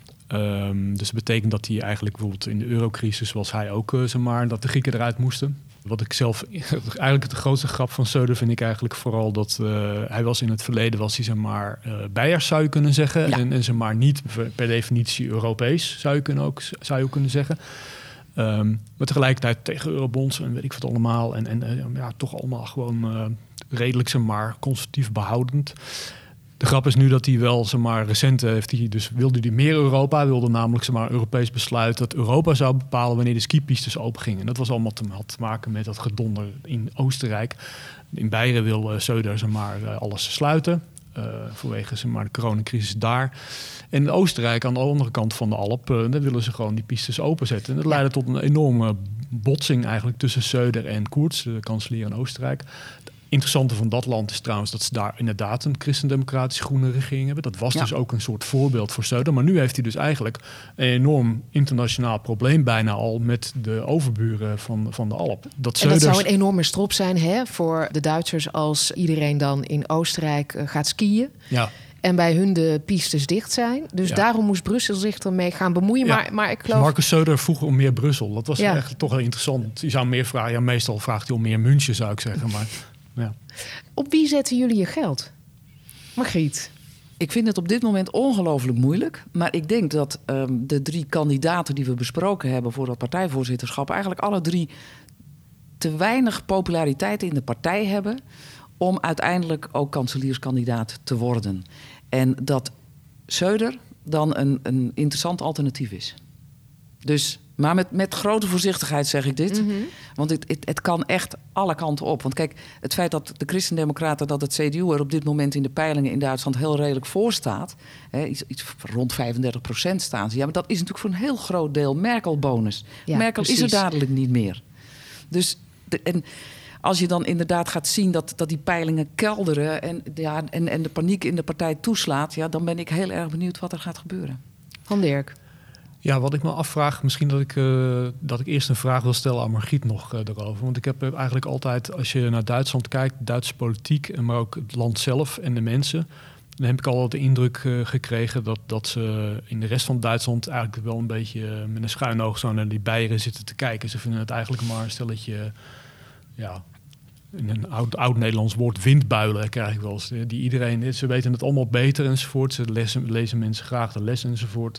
Um, dus dat betekent dat hij eigenlijk bijvoorbeeld in de eurocrisis was hij ook, uh, zeg maar, dat de Grieken eruit moesten. Wat ik zelf, eigenlijk de grootste grap van Söder vind ik eigenlijk vooral dat uh, hij was in het verleden, was hij zeg maar uh, Beiers zou je kunnen zeggen. Ja. En, en zeg maar niet per definitie Europees zou je kunnen ook, zou je ook kunnen zeggen. Um, maar tegelijkertijd tegen eurobonds en weet ik wat allemaal. En, en uh, ja, toch allemaal gewoon uh, redelijk, zeg maar, conservatief behoudend. De grap is nu dat hij wel, zeg maar, recent heeft hij dus wilde hij meer Europa, wilde namelijk, zeg maar, Europees besluit dat Europa zou bepalen wanneer de skipistes open gingen. En dat was allemaal te, had te maken met dat gedonder in Oostenrijk. In Beieren wil uh, Söder, zeg maar, uh, alles sluiten. Uh, vanwege, zeg maar, de coronacrisis daar. En in Oostenrijk, aan de andere kant van de Alp, uh, daar willen ze gewoon die pistes openzetten. En dat leidde tot een enorme botsing eigenlijk tussen Söder en Kurz, de kanselier in Oostenrijk. Het interessante van dat land is trouwens dat ze daar inderdaad een christendemocratische groene regering hebben. Dat was ja. dus ook een soort voorbeeld voor Söder. Maar nu heeft hij dus eigenlijk een enorm internationaal probleem bijna al met de overburen van, van de Alp. Dat en dat zou een enorme strop zijn, hè, voor de Duitsers als iedereen dan in Oostenrijk uh, gaat skiën. Ja. En bij hun de pistes dicht zijn. Dus ja. daarom moest Brussel zich ermee gaan bemoeien. Ja. Maar, maar ik geloof... Markus Söder vroeg om meer Brussel. Dat was ja. eigenlijk toch heel interessant. Je zou meer vragen. Ja, meestal vraagt hij om meer München, zou ik zeggen. Maar, ja. Op wie zetten jullie je geld? Margriet? Ik vind het op dit moment ongelooflijk moeilijk. Maar ik denk dat um, de drie kandidaten die we besproken hebben voor dat partijvoorzitterschap eigenlijk alle drie te weinig populariteit in de partij hebben om uiteindelijk ook kanselierskandidaat te worden. En dat Söder dan een, een interessant alternatief is. Dus, maar met, met grote voorzichtigheid zeg ik dit. Mm-hmm. Want het, het, het kan echt alle kanten op. Want kijk, het feit dat de Christendemocraten, dat het C D U er op dit moment in de peilingen in Duitsland heel redelijk voor staat. Hè, iets, iets rond vijfendertig procent staan ze. Ja, maar dat is natuurlijk voor een heel groot deel Merkel-bonus. Ja, Merkel precies. Is er dadelijk niet meer. Dus, de, en als je dan inderdaad gaat zien dat, dat die peilingen kelderen en, ja, en, en de paniek in de partij toeslaat, ja, dan ben ik heel erg benieuwd wat er gaat gebeuren. Van Dirk. Ja, wat ik me afvraag, misschien dat ik, uh, dat ik eerst een vraag wil stellen aan Margriet nog uh, daarover. Want ik heb eigenlijk altijd, als je naar Duitsland kijkt, Duitse politiek, maar ook het land zelf en de mensen, dan heb ik al de indruk uh, gekregen dat, dat ze in de rest van Duitsland eigenlijk wel een beetje uh, met een schuin oog zo naar die Beieren zitten te kijken. Ze vinden het eigenlijk maar een stelletje, ja, in een oud, oud Nederlands woord, windbuilen krijg ik wel eens. Die iedereen, ze weten het allemaal beter enzovoort. Ze lezen, lezen mensen graag de les enzovoort.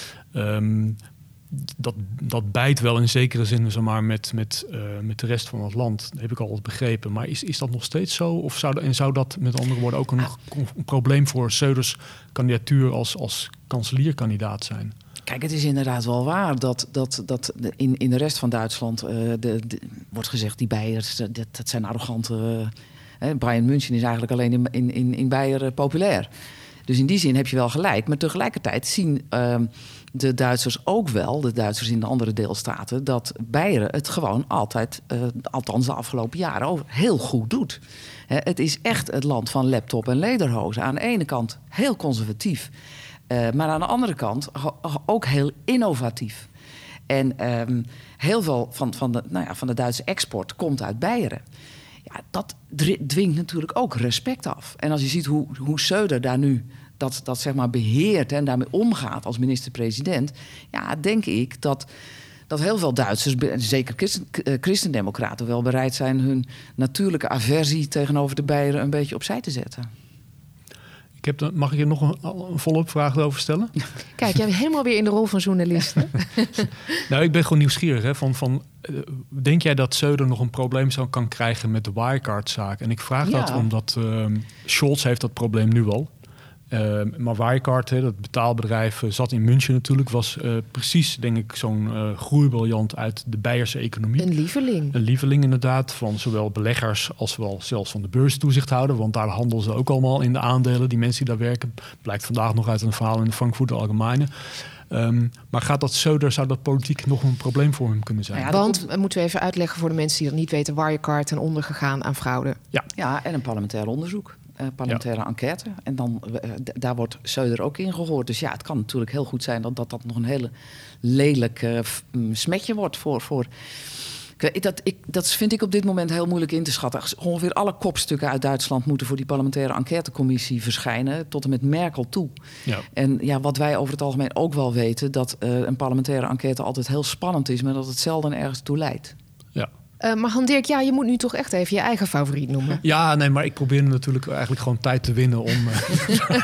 Um, dat, dat bijt wel in zekere zin, zeg maar, met, met, uh, met de rest van het land. Dat heb ik al begrepen. Maar is, is dat nog steeds zo? Of zou, en zou dat met andere woorden ook een, een probleem voor Söders kandidatuur als, als kanselierkandidaat zijn? Kijk, het is inderdaad wel waar dat, dat, dat in, in de rest van Duitsland uh, de, de, wordt gezegd, die Beiers, dat, dat zijn arrogante. Uh, Bayern München is eigenlijk alleen in, in, in, in Beieren populair. Dus in die zin heb je wel gelijk. Maar tegelijkertijd zien uh, de Duitsers ook wel, de Duitsers in de andere deelstaten, dat Beieren het gewoon altijd, uh, althans de afgelopen jaren, ook heel goed doet. Hè, het is echt het land van laptop en lederhozen. Aan de ene kant heel conservatief, uh, maar aan de andere kant ho- ook heel innovatief. En um, heel veel van, van, de, nou ja, van de Duitse export komt uit Beieren. Ja, dat dwingt natuurlijk ook respect af. En als je ziet hoe, hoe Söder daar nu dat, dat zeg maar beheert en daarmee omgaat als minister-president, ja, denk ik dat, dat heel veel Duitsers, zeker christen, christendemocraten, wel bereid zijn hun natuurlijke aversie tegenover de Beieren een beetje opzij te zetten. Ik heb, mag ik je nog een, een follow-up vraag over stellen? Kijk, jij bent helemaal weer in de rol van journalist. Hè? Nou, ik ben gewoon nieuwsgierig. Hè, van, van, uh, denk jij dat Söder nog een probleem zou kan krijgen met de Wirecard-zaak? En ik vraag ja. dat omdat uh, Scholz heeft dat probleem nu al. Uh, maar Wirecard, hè, dat betaalbedrijf, uh, zat in München natuurlijk, was uh, precies, denk ik, zo'n uh, groeibriljant uit de Beierse economie. Een lieveling. Een lieveling inderdaad, van zowel beleggers als wel zelfs van de beurstoezichthouder. Want daar handelen ze ook allemaal in de aandelen, die mensen die daar werken. Blijkt vandaag nog uit een verhaal in de Frankfurter Allgemeine. Um, maar gaat dat Söder, zou dat politiek nog een probleem voor hem kunnen zijn? Nou ja, want, komt... moeten we even uitleggen voor de mensen die dat niet weten, Wirecard ten onder gegaan aan fraude. Ja, ja, en een parlementair onderzoek. Uh, parlementaire ja. enquête. En dan, uh, d- daar wordt Söder ook in gehoord. Dus ja, het kan natuurlijk heel goed zijn dat dat, dat nog een hele lelijk uh, f- smetje wordt voor... voor ik, dat, ik, dat vind ik op dit moment heel moeilijk in te schatten. Ongeveer alle kopstukken uit Duitsland moeten voor die parlementaire enquêtecommissie verschijnen, tot en met Merkel toe. Ja. En ja, wat wij over het algemeen ook wel weten, dat uh, een parlementaire enquête altijd heel spannend is, maar dat het zelden ergens toe leidt. Ja. Uh, maar Han-Dirk, ja, je moet nu toch echt even je eigen favoriet noemen. Ja, nee, maar ik probeer natuurlijk eigenlijk gewoon tijd te winnen om... Uh...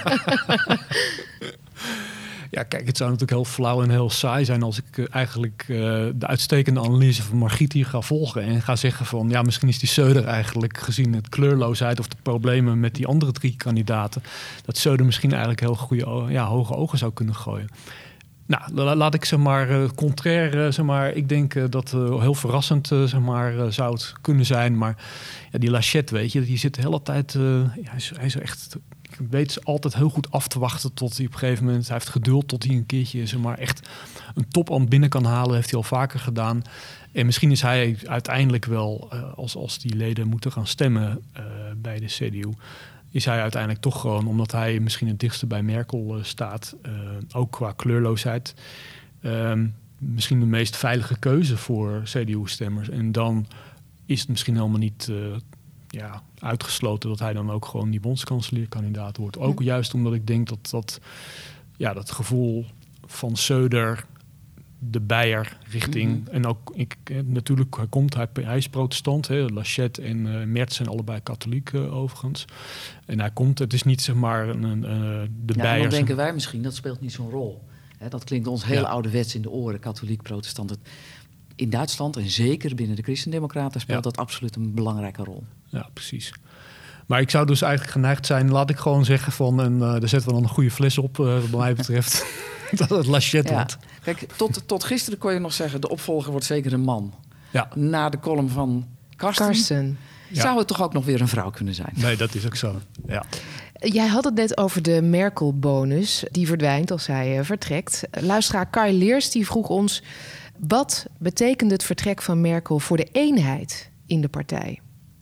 ja, kijk, het zou natuurlijk heel flauw en heel saai zijn als ik uh, eigenlijk uh, de uitstekende analyse van Margriet hier ga volgen en ga zeggen van, ja, misschien is die Söder eigenlijk, gezien het kleurloosheid of de problemen met die andere drie kandidaten, dat Söder misschien eigenlijk heel goede, ja, hoge ogen zou kunnen gooien. Nou, laat ik zeg maar uh, contrair, uh, zeg maar, ik denk uh, dat uh, heel verrassend uh, zeg maar, uh, zou het kunnen zijn. Maar ja, die Laschet, weet je, die zit de hele tijd, uh, ja, hij, is, hij is echt, ik weet altijd heel goed af te wachten tot hij op een gegeven moment, hij heeft geduld tot hij een keertje, zeg maar, echt een topambt binnen kan halen, heeft hij al vaker gedaan. En misschien is hij uiteindelijk wel, uh, als, als die leden moeten gaan stemmen uh, bij de C D U, is hij uiteindelijk toch gewoon, omdat hij misschien het dichtste bij Merkel uh, staat, uh, ook qua kleurloosheid, uh, misschien de meest veilige keuze voor C D U-stemmers. En dan is het misschien helemaal niet uh, ja, uitgesloten dat hij dan ook gewoon die bondskanselierkandidaat wordt. Ook ja. juist omdat ik denk dat dat, ja, dat gevoel van Söder de Beier richting... Mm-hmm. En ook, ik, natuurlijk, hij komt, hij, hij is protestant. Hè, Laschet en uh, Merz zijn allebei katholiek uh, overigens. En hij komt, het is niet zeg maar een, uh, de ja, Beier... dan denken wij misschien, dat speelt niet zo'n rol. Hè, dat klinkt ons heel ja. ouderwets in de oren, katholiek, protestant. In Duitsland, en zeker binnen de christendemocraten... speelt ja. dat absoluut een belangrijke rol. Ja, precies. Maar ik zou dus eigenlijk geneigd zijn, laat ik gewoon zeggen van... en uh, daar zetten we dan een goede fles op, uh, wat mij betreft... dat het Laschet ja. wordt. Kijk, tot, tot gisteren kon je nog zeggen... de opvolger wordt zeker een man. Ja. Na de column van Karsten, Karsten. zou ja. het toch ook nog weer een vrouw kunnen zijn. Nee, dat is ook zo, ja. Jij had het net over de Merkel-bonus. Die verdwijnt als zij uh, vertrekt. Luisteraar Kai Leers die vroeg ons... wat betekent het vertrek van Merkel voor de eenheid in de partij?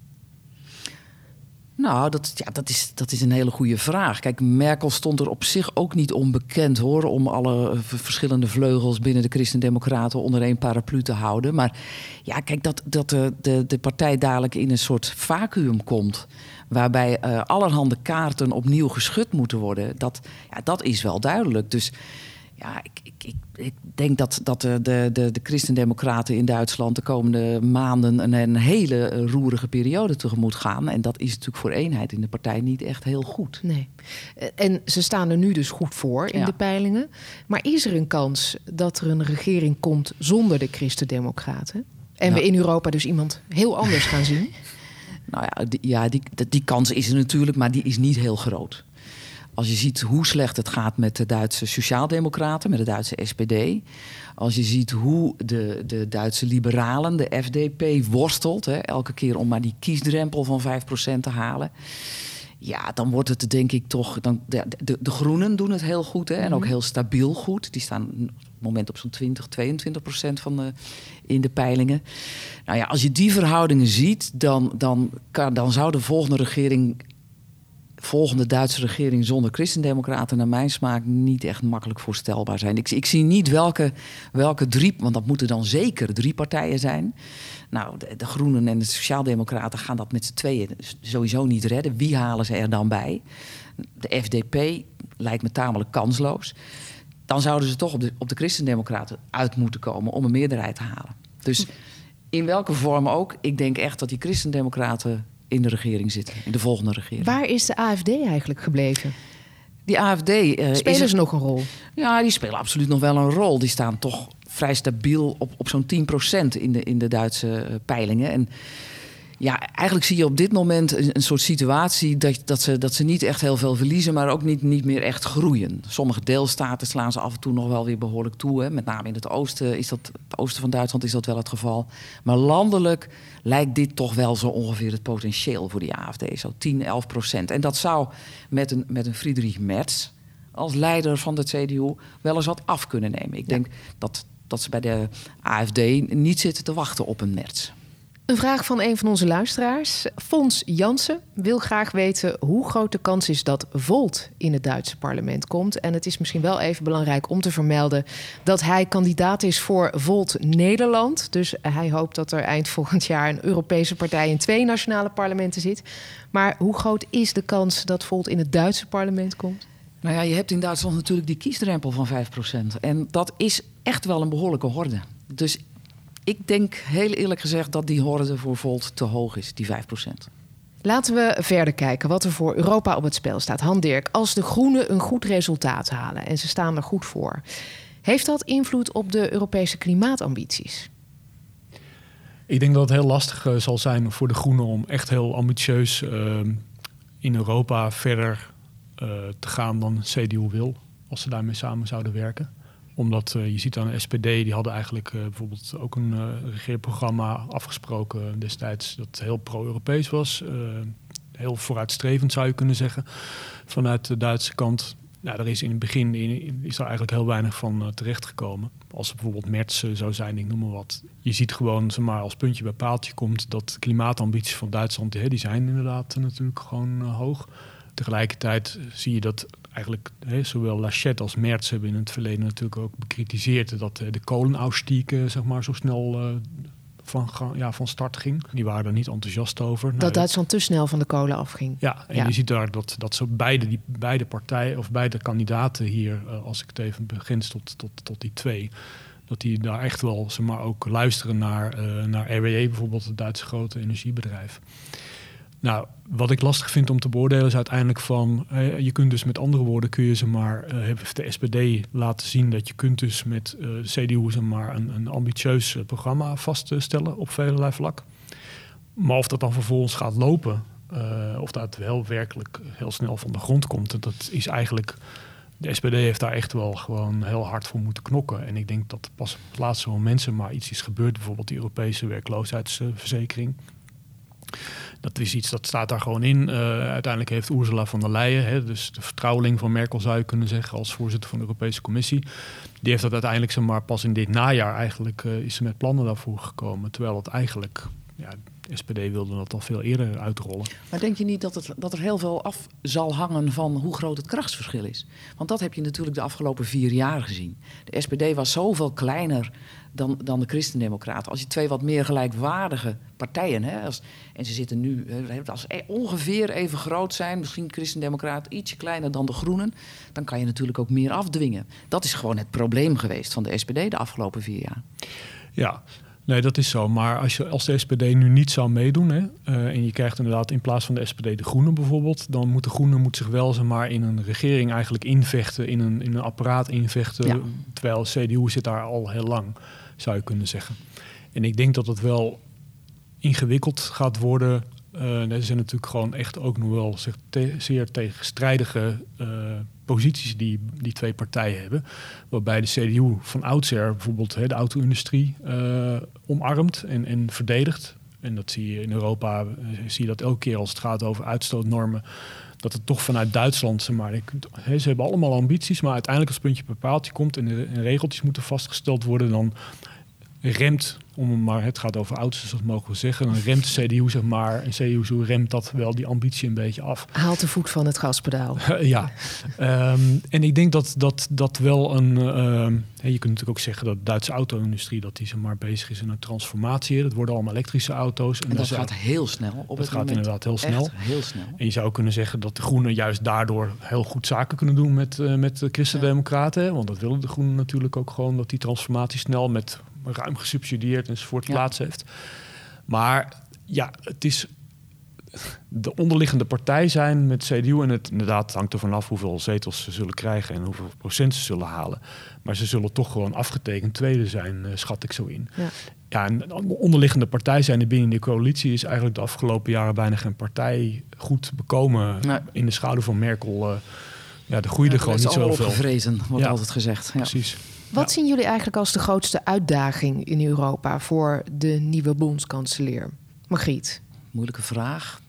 Nou, dat, ja, dat, is, dat is een hele goede vraag. Kijk, Merkel stond er op zich ook niet onbekend, hoor... om alle uh, verschillende vleugels binnen de Christen-Democraten... onder één paraplu te houden. Maar ja, kijk, dat, dat de, de, de partij dadelijk in een soort vacuüm komt... waarbij uh, allerhande kaarten opnieuw geschud moeten worden... dat, ja, dat is wel duidelijk. Dus ja, ik, ik, ik, ik denk dat, dat de, de, de, de Christendemocraten in Duitsland... de komende maanden een, een hele roerige periode tegemoet gaan. En dat is natuurlijk voor eenheid in de partij niet echt heel goed. Nee. En ze staan er nu dus goed voor in ja. de peilingen. Maar is er een kans dat er een regering komt zonder de Christendemocraten? En nou. we in Europa dus iemand heel anders gaan zien? Nou ja, die, ja die, die kans is er natuurlijk, maar die is niet heel groot. Als je ziet hoe slecht het gaat met de Duitse Sociaaldemocraten, met de Duitse S P D. Als je ziet hoe de, de Duitse liberalen, de F D P, worstelt... Hè, elke keer om maar die kiesdrempel van vijf procent te halen... ja, dan wordt het denk ik toch... Dan, de, de, de Groenen doen het heel goed, hè, en ook heel stabiel goed. Die staan op het moment op zo'n twintig, tweeëntwintig procent van de, in de peilingen. Nou ja, als je die verhoudingen ziet... dan, dan, kan, dan zou de volgende regering... volgende Duitse regering zonder Christendemocraten... naar mijn smaak niet echt makkelijk voorstelbaar zijn. Ik, ik zie niet welke, welke drie... want dat moeten dan zeker drie partijen zijn. Nou, de, de Groenen en de Sociaaldemocraten gaan dat met z'n tweeën sowieso niet redden. Wie halen ze er dan bij? De F D P lijkt me tamelijk kansloos. Dan zouden ze toch op de, op de Christendemocraten uit moeten komen... om een meerderheid te halen. Dus in welke vorm ook, ik denk echt dat die Christendemocraten... in de regering zitten, in de volgende regering. Waar is de A F D eigenlijk gebleven? Die A F D... Uh, spelen is ze nog een rol? Ja, die spelen absoluut nog wel een rol. Die staan toch vrij stabiel op, op zo'n tien procent in de, in de Duitse uh, peilingen. En ja, eigenlijk zie je op dit moment een, een soort situatie... Dat, dat, ze, dat ze niet echt heel veel verliezen, maar ook niet, niet meer echt groeien. Sommige deelstaten slaan ze af en toe nog wel weer behoorlijk toe. Hè. Met name in het oosten, is dat, het oosten van Duitsland is dat wel het geval. Maar landelijk lijkt dit toch wel zo ongeveer het potentieel voor die A F D. Zo tien, elf procent. En dat zou met een, met een Friedrich Merz als leider van de C D U wel eens wat af kunnen nemen. Ik ja. denk dat, dat ze bij de A F D niet zitten te wachten op een Merz. Een vraag van een van onze luisteraars. Fons Jansen wil graag weten hoe groot de kans is dat Volt in het Duitse parlement komt. En het is misschien wel even belangrijk om te vermelden dat hij kandidaat is voor Volt Nederland. Dus hij hoopt dat er eind volgend jaar een Europese partij in twee nationale parlementen zit. Maar hoe groot is de kans dat Volt in het Duitse parlement komt? Nou ja, je hebt in Duitsland natuurlijk die kiesdrempel van vijf procent. En dat is echt wel een behoorlijke horde. Dus ik denk heel eerlijk gezegd dat die horde voor Volt te hoog is, die vijf procent. Laten we verder kijken wat er voor Europa op het spel staat. Han Dirk, als de Groenen een goed resultaat halen en ze staan er goed voor, heeft dat invloed op de Europese klimaatambities? Ik denk dat het heel lastig uh, zal zijn voor de Groenen om echt heel ambitieus uh, in Europa verder uh, te gaan dan C D U wil, als ze daarmee samen zouden werken. Omdat uh, je ziet aan de S P D, die hadden eigenlijk uh, bijvoorbeeld ook een uh, regeerprogramma afgesproken destijds dat heel pro-Europees was. Uh, heel vooruitstrevend zou je kunnen zeggen, vanuit de Duitse kant. Nou, er is in het begin in, is er eigenlijk heel weinig van uh, terechtgekomen. Als het bijvoorbeeld Merz uh, zou zijn, ik noem maar wat. Je ziet gewoon, zeg maar, als puntje bij paaltje komt dat de klimaatambities van Duitsland, hè, die zijn inderdaad uh, natuurlijk gewoon uh, hoog. Tegelijkertijd zie je dat eigenlijk he, zowel Laschet als Merz hebben in het verleden natuurlijk ook bekritiseerd dat de kolenausstieg uh, zeg maar zo snel uh, van, ja, van start ging. Die waren er niet enthousiast over. Dat nou, Duitsland te snel van de kolen afging. Ja, en ja. je ziet daar dat, dat zo beide, die, beide partijen of beide kandidaten hier, uh, als ik het even begrens tot, tot, tot die twee, Dat die daar echt wel, zeg maar, ook luisteren naar, uh, naar R W E bijvoorbeeld, het Duitse grote energiebedrijf. Nou, wat ik lastig vind om te beoordelen is uiteindelijk van... Uh, je kunt dus met andere woorden, kun je ze maar... Uh, heeft de S P D laten zien dat je kunt dus met uh, de C D U ze maar een, een ambitieus uh, programma vaststellen op velelei vlak. Maar of dat dan vervolgens gaat lopen, uh, of dat wel werkelijk heel snel van de grond komt, dat is eigenlijk... De S P D heeft daar echt wel gewoon heel hard voor moeten knokken. En ik denk dat pas op het laatste moment maar iets is gebeurd. Bijvoorbeeld die Europese werkloosheidsverzekering. Dat is iets dat staat daar gewoon in. Uh, uiteindelijk heeft Ursula von der Leyen, hè, dus de vertrouweling van Merkel zou je kunnen zeggen, als voorzitter van de Europese Commissie, die heeft dat uiteindelijk zeg maar pas in dit najaar eigenlijk uh, is ze met plannen daarvoor gekomen. Terwijl het eigenlijk, ja, de S P D wilde dat al veel eerder uitrollen. Maar denk je niet dat, het, dat er heel veel af zal hangen van hoe groot het krachtsverschil is? Want dat heb je natuurlijk de afgelopen vier jaar gezien. De S P D was zoveel kleiner dan, dan de Christen-Democraten. Als je twee wat meer gelijkwaardige partijen... Hè, als, en ze zitten nu, als ze ongeveer even groot zijn, misschien Christen-Democraten ietsje kleiner dan de Groenen, dan kan je natuurlijk ook meer afdwingen. Dat is gewoon het probleem geweest van de S P D de afgelopen vier jaar. Ja, nee, dat is zo. Maar als, je, als de S P D nu niet zou meedoen, hè, uh, en je krijgt inderdaad in plaats van de S P D de Groenen bijvoorbeeld, dan moet de Groenen moet zich wel zeg maar, in een regering eigenlijk invechten, in een, in een apparaat invechten. Ja. Terwijl C D U zit daar al heel lang, zou je kunnen zeggen. En ik denk dat het wel ingewikkeld gaat worden. Uh, er zijn natuurlijk gewoon echt ook nog wel zeg, te, zeer tegenstrijdige uh, posities die die twee partijen hebben. Waarbij de C D U van oudsher bijvoorbeeld hè, de auto-industrie uh, omarmt en, en verdedigt. En dat zie je in Europa, uh, zie je dat elke keer als het gaat over uitstootnormen. Dat het toch vanuit Duitsland, zeg maar, he, ze hebben allemaal ambities, maar uiteindelijk als puntje per paaltje komt en de en regeltjes moeten vastgesteld worden, dan remt, om maar het gaat over auto's, dus dat mogen we zeggen, dan remt de C D U, zeg maar, en C D U remt dat wel die ambitie een beetje af. Haalt de voet van het gaspedaal. ja, um, en ik denk dat dat, dat wel een, uh, hey, je kunt natuurlijk ook zeggen dat de Duitse auto-industrie, dat die zeg maar bezig is in een transformatie. Dat worden allemaal elektrische auto's. En, en dat zou, gaat heel snel. Op dat het gaat inderdaad heel snel. Echt heel snel. En je zou kunnen zeggen dat de Groenen juist daardoor heel goed zaken kunnen doen met, uh, met de Christen-Democraten. Ja. Want dat willen de Groenen natuurlijk ook gewoon, dat die transformatie snel met ruim gesubsidieerd enzovoort ja. plaats heeft. Maar ja, het is de onderliggende partij zijn met C D U en het inderdaad hangt er vanaf hoeveel zetels ze zullen krijgen en hoeveel procent ze zullen halen. Maar ze zullen toch gewoon afgetekend tweede zijn, uh, schat ik zo in. Ja. Ja, en de onderliggende partij zijn binnen de coalitie is eigenlijk de afgelopen jaren bijna geen partij goed bekomen. Nee. In de schaduw van Merkel. Uh, ja, er groeide ja, gewoon niet zoveel. Het is opgevrezen, wordt ja. altijd gezegd. Ja. Precies. Wat ja. zien jullie eigenlijk als de grootste uitdaging in Europa voor de nieuwe bondskanselier? Margriet. Moeilijke vraag.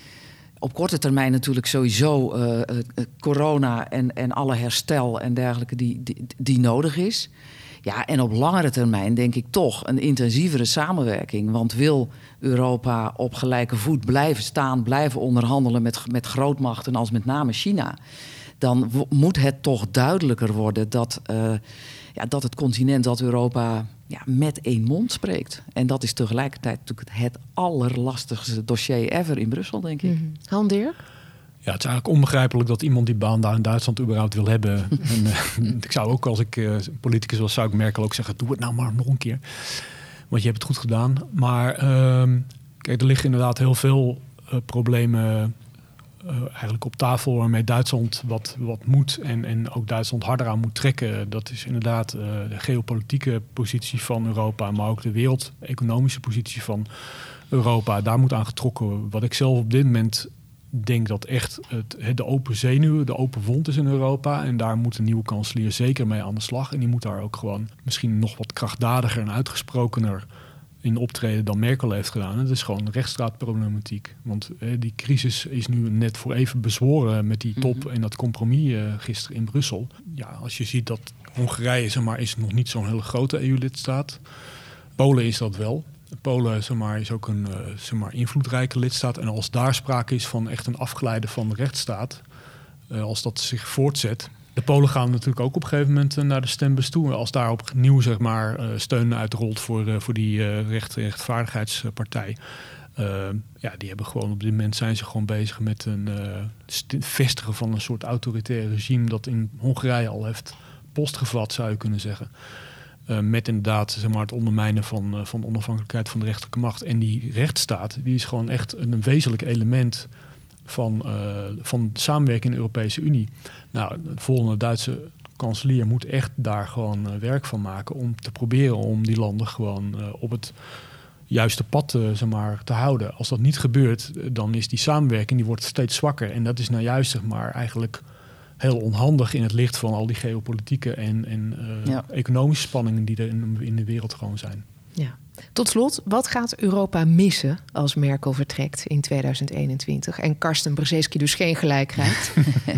Op korte termijn natuurlijk sowieso uh, uh, corona en, en alle herstel en dergelijke die, die, die nodig is. Ja, en op langere termijn denk ik toch een intensievere samenwerking. Want wil Europa op gelijke voet blijven staan, blijven onderhandelen met, met grootmachten als met name China, dan w- moet het toch duidelijker worden dat, uh, ja, dat het continent, dat Europa, ja, met één mond spreekt. En dat is tegelijkertijd natuurlijk het allerlastigste dossier ever in Brussel, denk ik. Mm-hmm. Han Dirk? Ja, het is eigenlijk onbegrijpelijk dat iemand die baan daar in Duitsland überhaupt wil hebben. en, uh, ik zou ook, als ik uh, politicus was, zou ik Merkel ook zeggen, doe het nou maar nog een keer. Want je hebt het goed gedaan. Maar uh, kijk, er liggen inderdaad heel veel uh, problemen Uh, eigenlijk op tafel waarmee Duitsland wat, wat moet en, en ook Duitsland harder aan moet trekken. Dat is inderdaad uh, de geopolitieke positie van Europa, maar ook de wereldeconomische positie van Europa. Daar moet aan getrokken worden. Wat ik zelf op dit moment denk dat echt het, de open zenuw, de open wond is in Europa. En daar moet een nieuwe kanselier zeker mee aan de slag. En die moet daar ook gewoon misschien nog wat krachtdadiger en uitgesprokener in optreden dan Merkel heeft gedaan. Het is gewoon rechtsstraatproblematiek. Want eh, die crisis is nu net voor even bezworen met die top mm-hmm. en dat compromis uh, gisteren in Brussel. Ja, als je ziet dat Hongarije, zeg maar, is nog niet zo'n hele grote E U-lidstaat. Polen is dat wel. Polen, zeg maar, is ook een uh, zeg maar, invloedrijke lidstaat. En als daar sprake is van echt een afgeleide van de rechtsstaat, uh, als dat zich voortzet. De Polen gaan natuurlijk ook op een gegeven moment naar de stembus toe. Als daar opnieuw, zeg maar, steun uitrolt voor, uh, voor die uh, recht, rechtvaardigheidspartij. Uh, ja, die hebben gewoon op dit moment zijn ze gewoon bezig met een uh, st- vestigen van een soort autoritair regime dat in Hongarije al heeft postgevat, zou je kunnen zeggen. Uh, met inderdaad zeg maar, het ondermijnen van, uh, van de onafhankelijkheid van de rechterlijke macht. En die rechtsstaat, die is gewoon echt een, een wezenlijk element van, uh, van de samenwerking in de Europese Unie. Nou, de volgende Duitse kanselier moet echt daar gewoon uh, werk van maken om te proberen om die landen gewoon uh, op het juiste pad uh, zeg maar, te houden. Als dat niet gebeurt, dan is die samenwerking die wordt steeds zwakker. En dat is nou juist zeg maar, eigenlijk heel onhandig in het licht van al die geopolitieke en, en uh, ja. economische spanningen die er in, in de wereld gewoon zijn. Ja. Tot slot, wat gaat Europa missen als Merkel vertrekt in tweeduizend eenentwintig en Karsten Brzezinski dus geen gelijk krijgt?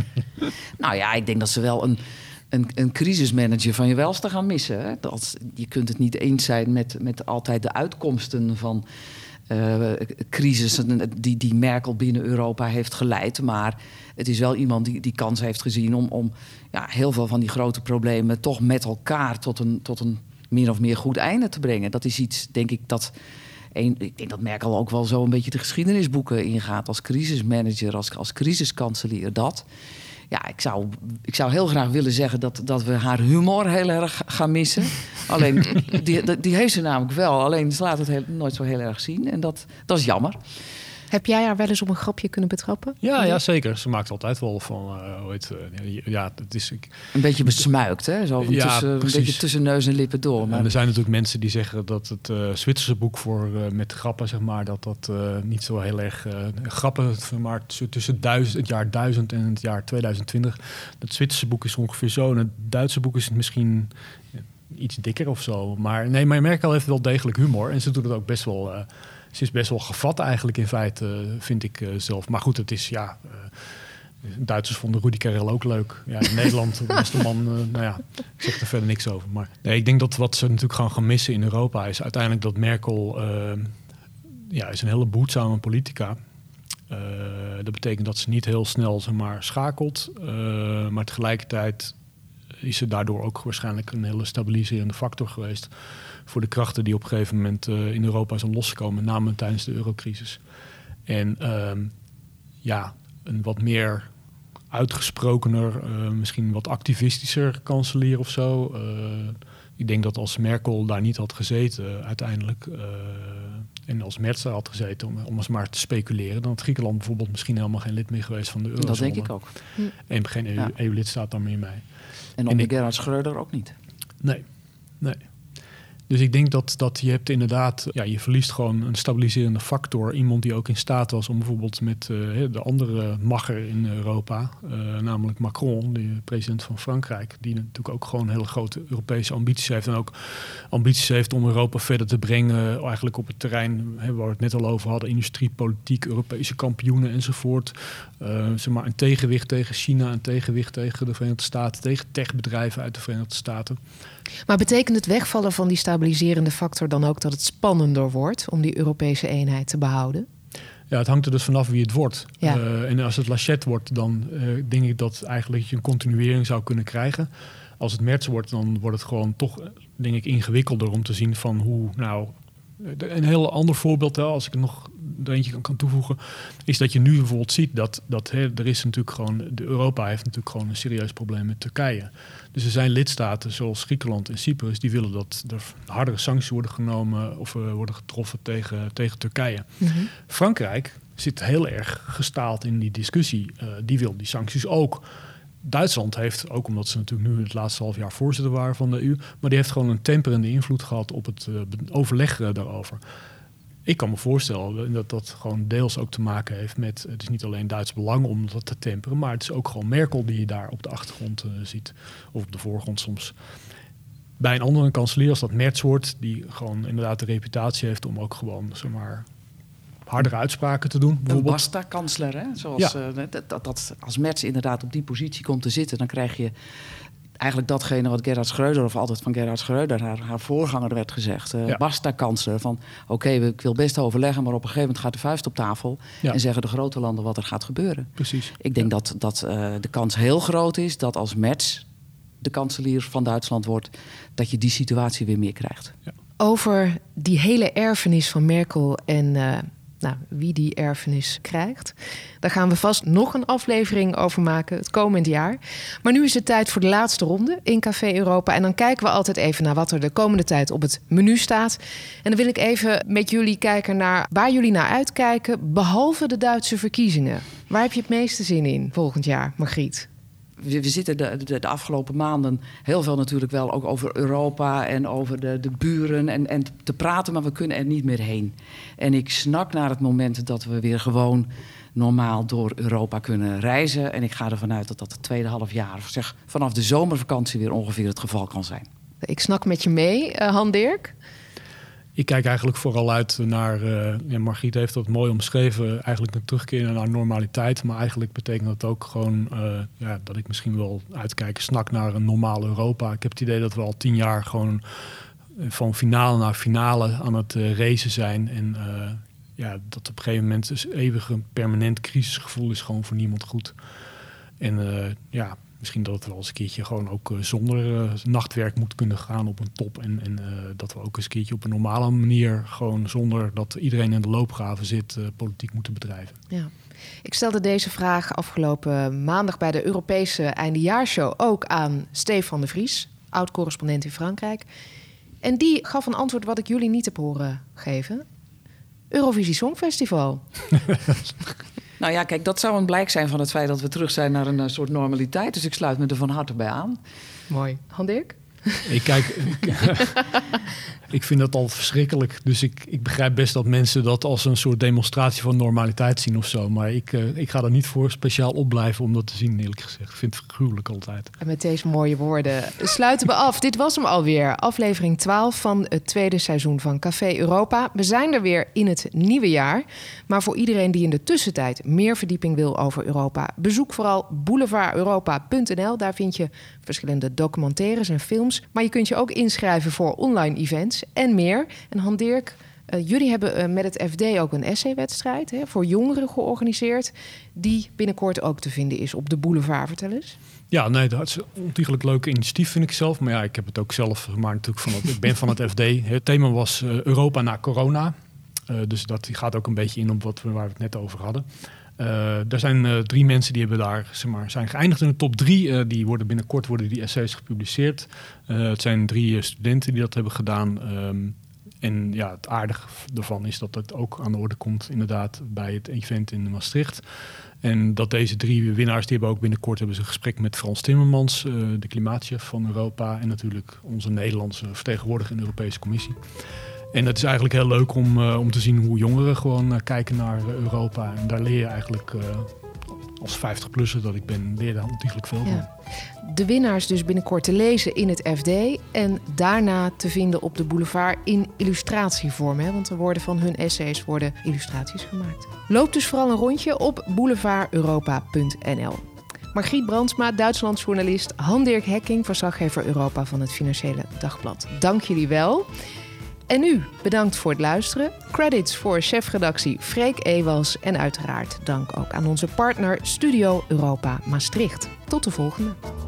Nou ja, ik denk dat ze wel een, een, een crisismanager van je welste gaan missen. Hè? Dat, je kunt het niet eens zijn met, met altijd de uitkomsten van uh, crisis die, die Merkel binnen Europa heeft geleid. Maar het is wel iemand die, die kans heeft gezien om, om ja, heel veel van die grote problemen toch met elkaar tot een, tot een meer of meer goed einde te brengen. Dat is iets, denk ik, dat een, ik denk dat Merkel ook wel zo een beetje de geschiedenisboeken ingaat als crisismanager, als, als crisiskanselier. Dat. Ja, ik zou, ik zou heel graag willen zeggen dat, dat we haar humor heel erg gaan missen. Alleen, die, die heeft ze namelijk wel. Alleen ze laat het heel, nooit zo heel erg zien. En dat, dat is jammer. Heb jij haar wel eens op een grapje kunnen betrappen? Ja, ja zeker. Ze maakt altijd wel van... Uh, hoe heet, uh, ja, het is... Ik, een beetje besmuikt, hè? Zo van ja, tussen, een beetje tussen neus en lippen door. Maar... En er zijn natuurlijk mensen die zeggen dat het uh, Zwitserse boek voor uh, met grappen, zeg maar, dat dat uh, niet zo heel erg uh, grappen, maar tussen duizend, het jaar duizend en het jaar tweeduizend twintig. Het Zwitserse boek is ongeveer zo en het Duitse boek is misschien iets dikker of zo. Maar nee, maar Merkel heeft wel degelijk humor en ze doet het ook best wel... Uh, Ze is best wel gevat eigenlijk in feite, vind ik uh, zelf. Maar goed, het is, ja... Uh, Duitsers vonden Rudi Carrel ook leuk. Ja, in Nederland was de man... Uh, nou ja, ik zeg er verder niks over. Maar nee, ik denk dat wat ze natuurlijk gaan gaan missen in Europa... is uiteindelijk dat Merkel... Uh, ja, is een hele behoedzame politica. Uh, dat betekent dat ze niet heel snel, zeg maar, schakelt. Uh, maar tegelijkertijd is ze daardoor ook waarschijnlijk een hele stabiliserende factor geweest... voor de krachten die op een gegeven moment uh, in Europa zijn losgekomen, met name tijdens de eurocrisis. En uh, ja, een wat meer uitgesprokener, uh, misschien wat activistischer kanselier of zo. Uh, ik denk dat als Merkel daar niet had gezeten uh, uiteindelijk... Uh, en als Merz daar had gezeten, om, om eens maar te speculeren... dan had Griekenland bijvoorbeeld misschien helemaal geen lid meer geweest van de eurozone. Dat denk ik ook. En geen E U, ja. E U-lidstaat dan meer mee. En onder Gerhard Schröder ook niet. Nee, nee. Dus ik denk dat, dat je hebt inderdaad... Ja, je verliest gewoon een stabiliserende factor. Iemand die ook in staat was om bijvoorbeeld met uh, de andere macher in Europa... Uh, namelijk Macron, de president van Frankrijk... die natuurlijk ook gewoon hele grote Europese ambities heeft... en ook ambities heeft om Europa verder te brengen... eigenlijk op het terrein hè, waar we het net al over hadden... industrie, politiek, Europese kampioenen enzovoort. Uh, zeg maar een tegenwicht tegen China... een tegenwicht tegen de Verenigde Staten... tegen techbedrijven uit de Verenigde Staten... Maar betekent het wegvallen van die stabiliserende factor dan ook dat het spannender wordt om die Europese eenheid te behouden? Ja, het hangt er dus vanaf wie het wordt. Ja. Uh, en als het Laschet wordt, dan uh, denk ik dat eigenlijk je een continuering zou kunnen krijgen. Als het Merz wordt, dan wordt het gewoon toch, denk ik, ingewikkelder om te zien van hoe, nou... Een heel ander voorbeeld, hè, als ik er nog er eentje kan, kan toevoegen, is dat je nu bijvoorbeeld ziet dat, dat hè, er is natuurlijk gewoon, de Europa heeft natuurlijk gewoon een serieus probleem met Turkije. Dus er zijn lidstaten zoals Griekenland en Cyprus die willen dat er hardere sancties worden genomen of uh, worden getroffen tegen, tegen Turkije. Mm-hmm. Frankrijk zit heel erg gestaald in die discussie. Uh, die wil die sancties ook. Duitsland heeft, ook omdat ze natuurlijk nu het laatste half jaar voorzitter waren van de E U... maar die heeft gewoon een temperende invloed gehad op het uh, overleg uh, daarover. Ik kan me voorstellen dat dat gewoon deels ook te maken heeft met... het is niet alleen Duits belang om dat te temperen... maar het is ook gewoon Merkel die je daar op de achtergrond uh, ziet. Of op de voorgrond soms. Bij een andere kanselier als dat Merz wordt... die gewoon inderdaad de reputatie heeft om ook gewoon, zeg maar... hardere uitspraken te doen. Bijvoorbeeld. Een basta-kansler, hè? Zoals, ja. uh, dat, dat, dat, als Merz inderdaad op die positie komt te zitten... dan krijg je eigenlijk datgene wat Gerhard Schröder... of altijd van Gerhard Schröder, haar, haar voorganger werd gezegd. Uh, ja. Basta-kansler, van oké, okay, ik wil best overleggen... maar op een gegeven moment gaat de vuist op tafel... Ja. en zeggen de grote landen wat er gaat gebeuren. Precies. Ik denk ja. dat, dat uh, de kans heel groot is dat als Merz... de kanselier van Duitsland wordt... dat je die situatie weer meer krijgt. Ja. Over die hele erfenis van Merkel en... Uh, Nou, wie die erfenis krijgt, daar gaan we vast nog een aflevering over maken het komend jaar. Maar nu is het tijd voor de laatste ronde in Café Europa. En dan kijken we altijd even naar wat er de komende tijd op het menu staat. En dan wil ik even met jullie kijken naar waar jullie naar uitkijken, behalve de Duitse verkiezingen. Waar heb je het meeste zin in volgend jaar, Margriet? We, we zitten de, de, de afgelopen maanden heel veel natuurlijk wel ook over Europa en over de, de buren en, en te praten, maar we kunnen er niet meer heen. En ik snak naar het moment dat we weer gewoon normaal door Europa kunnen reizen. En ik ga ervan uit dat dat het tweede half jaar, of zeg vanaf de zomervakantie weer ongeveer het geval kan zijn. Ik snak met je mee, uh, Han-Dirk. Ik kijk eigenlijk vooral uit naar, uh, ja, Margriet heeft dat mooi omschreven, eigenlijk een terugkeer naar normaliteit. Maar eigenlijk betekent dat ook gewoon uh, ja, dat ik misschien wel uitkijk, snak naar een normaal Europa. Ik heb het idee dat we al tien jaar gewoon van finale naar finale aan het uh, racen zijn. En uh, ja, dat op een gegeven moment dus eeuwig een permanent crisisgevoel is gewoon voor niemand goed. En uh, ja... Misschien dat het wel eens een keertje gewoon ook uh, zonder uh, nachtwerk moet kunnen gaan op een top. En, en uh, dat we ook eens een keertje op een normale manier, gewoon zonder dat iedereen in de loopgraven zit, uh, politiek moeten bedrijven. Ja. Ik stelde deze vraag afgelopen maandag bij de Europese eindejaarsshow ook aan Stefan de Vries, oud-correspondent in Frankrijk. En die gaf een antwoord wat ik jullie niet heb horen geven. Eurovisie Songfestival. Nou ja, kijk, dat zou een blijk zijn van het feit dat we terug zijn naar een uh, soort normaliteit. Dus ik sluit me er van harte bij aan. Mooi. Han-Dirk? Ik kijk, ik, ik vind dat al verschrikkelijk. Dus ik, ik begrijp best dat mensen dat als een soort demonstratie van normaliteit zien of zo. Maar ik, uh, ik ga er niet voor speciaal opblijven om dat te zien, eerlijk gezegd. Ik vind het gruwelijk altijd. En met deze mooie woorden sluiten we af. Dit was hem alweer. Aflevering twaalf van het tweede seizoen van Café Europa. We zijn er weer in het nieuwe jaar. Maar voor iedereen die in de tussentijd meer verdieping wil over Europa, bezoek vooral boulevard europa punt n l. Daar vind je verschillende documentaires en films. Maar je kunt je ook inschrijven voor online events en meer. En Han-Dirk, uh, jullie hebben uh, met het F D ook een essaywedstrijd hè, voor jongeren georganiseerd, die binnenkort ook te vinden is op de boulevard. Vertel eens. Ja, nee, dat is een ontiegelijk leuk initiatief, vind ik zelf. Maar ja, ik heb het ook zelf gemaakt natuurlijk van het, ik ben van het F D. Het thema was uh, Europa na corona. Uh, dus dat gaat ook een beetje in op wat we, waar we het net over hadden. Uh, er zijn uh, drie mensen die hebben daar, zeg maar, zijn geëindigd in de top drie. Uh, die worden binnenkort worden die essays gepubliceerd. Uh, het zijn drie uh, studenten die dat hebben gedaan. Um, en ja, het aardige ervan is dat het ook aan de orde komt inderdaad bij het event in Maastricht. En dat deze drie winnaars, die hebben ook binnenkort hebben ze een gesprek met Frans Timmermans, uh, de klimaatchef van Europa. En natuurlijk onze Nederlandse vertegenwoordiger in de Europese Commissie. En het is eigenlijk heel leuk om, uh, om te zien hoe jongeren gewoon uh, kijken naar uh, Europa. En daar leer je eigenlijk uh, als vijftig-plusser dat ik ben, leer daar ontiegelijk veel van. Ja. De winnaars dus binnenkort te lezen in het F D en daarna te vinden op de boulevard in illustratievorm. Hè? Want er worden van hun essays worden illustraties gemaakt. Loop dus vooral een rondje op boulevard europa punt n l. Margriet Brandsma, Duitslandjournalist, Han-Dirk Hekking, verslaggever Europa van het Financiële Dagblad. Dank jullie wel. En u, bedankt voor het luisteren. Credits voor chefredactie Freek Ewals en uiteraard dank ook aan onze partner Studio Europa Maastricht. Tot de volgende.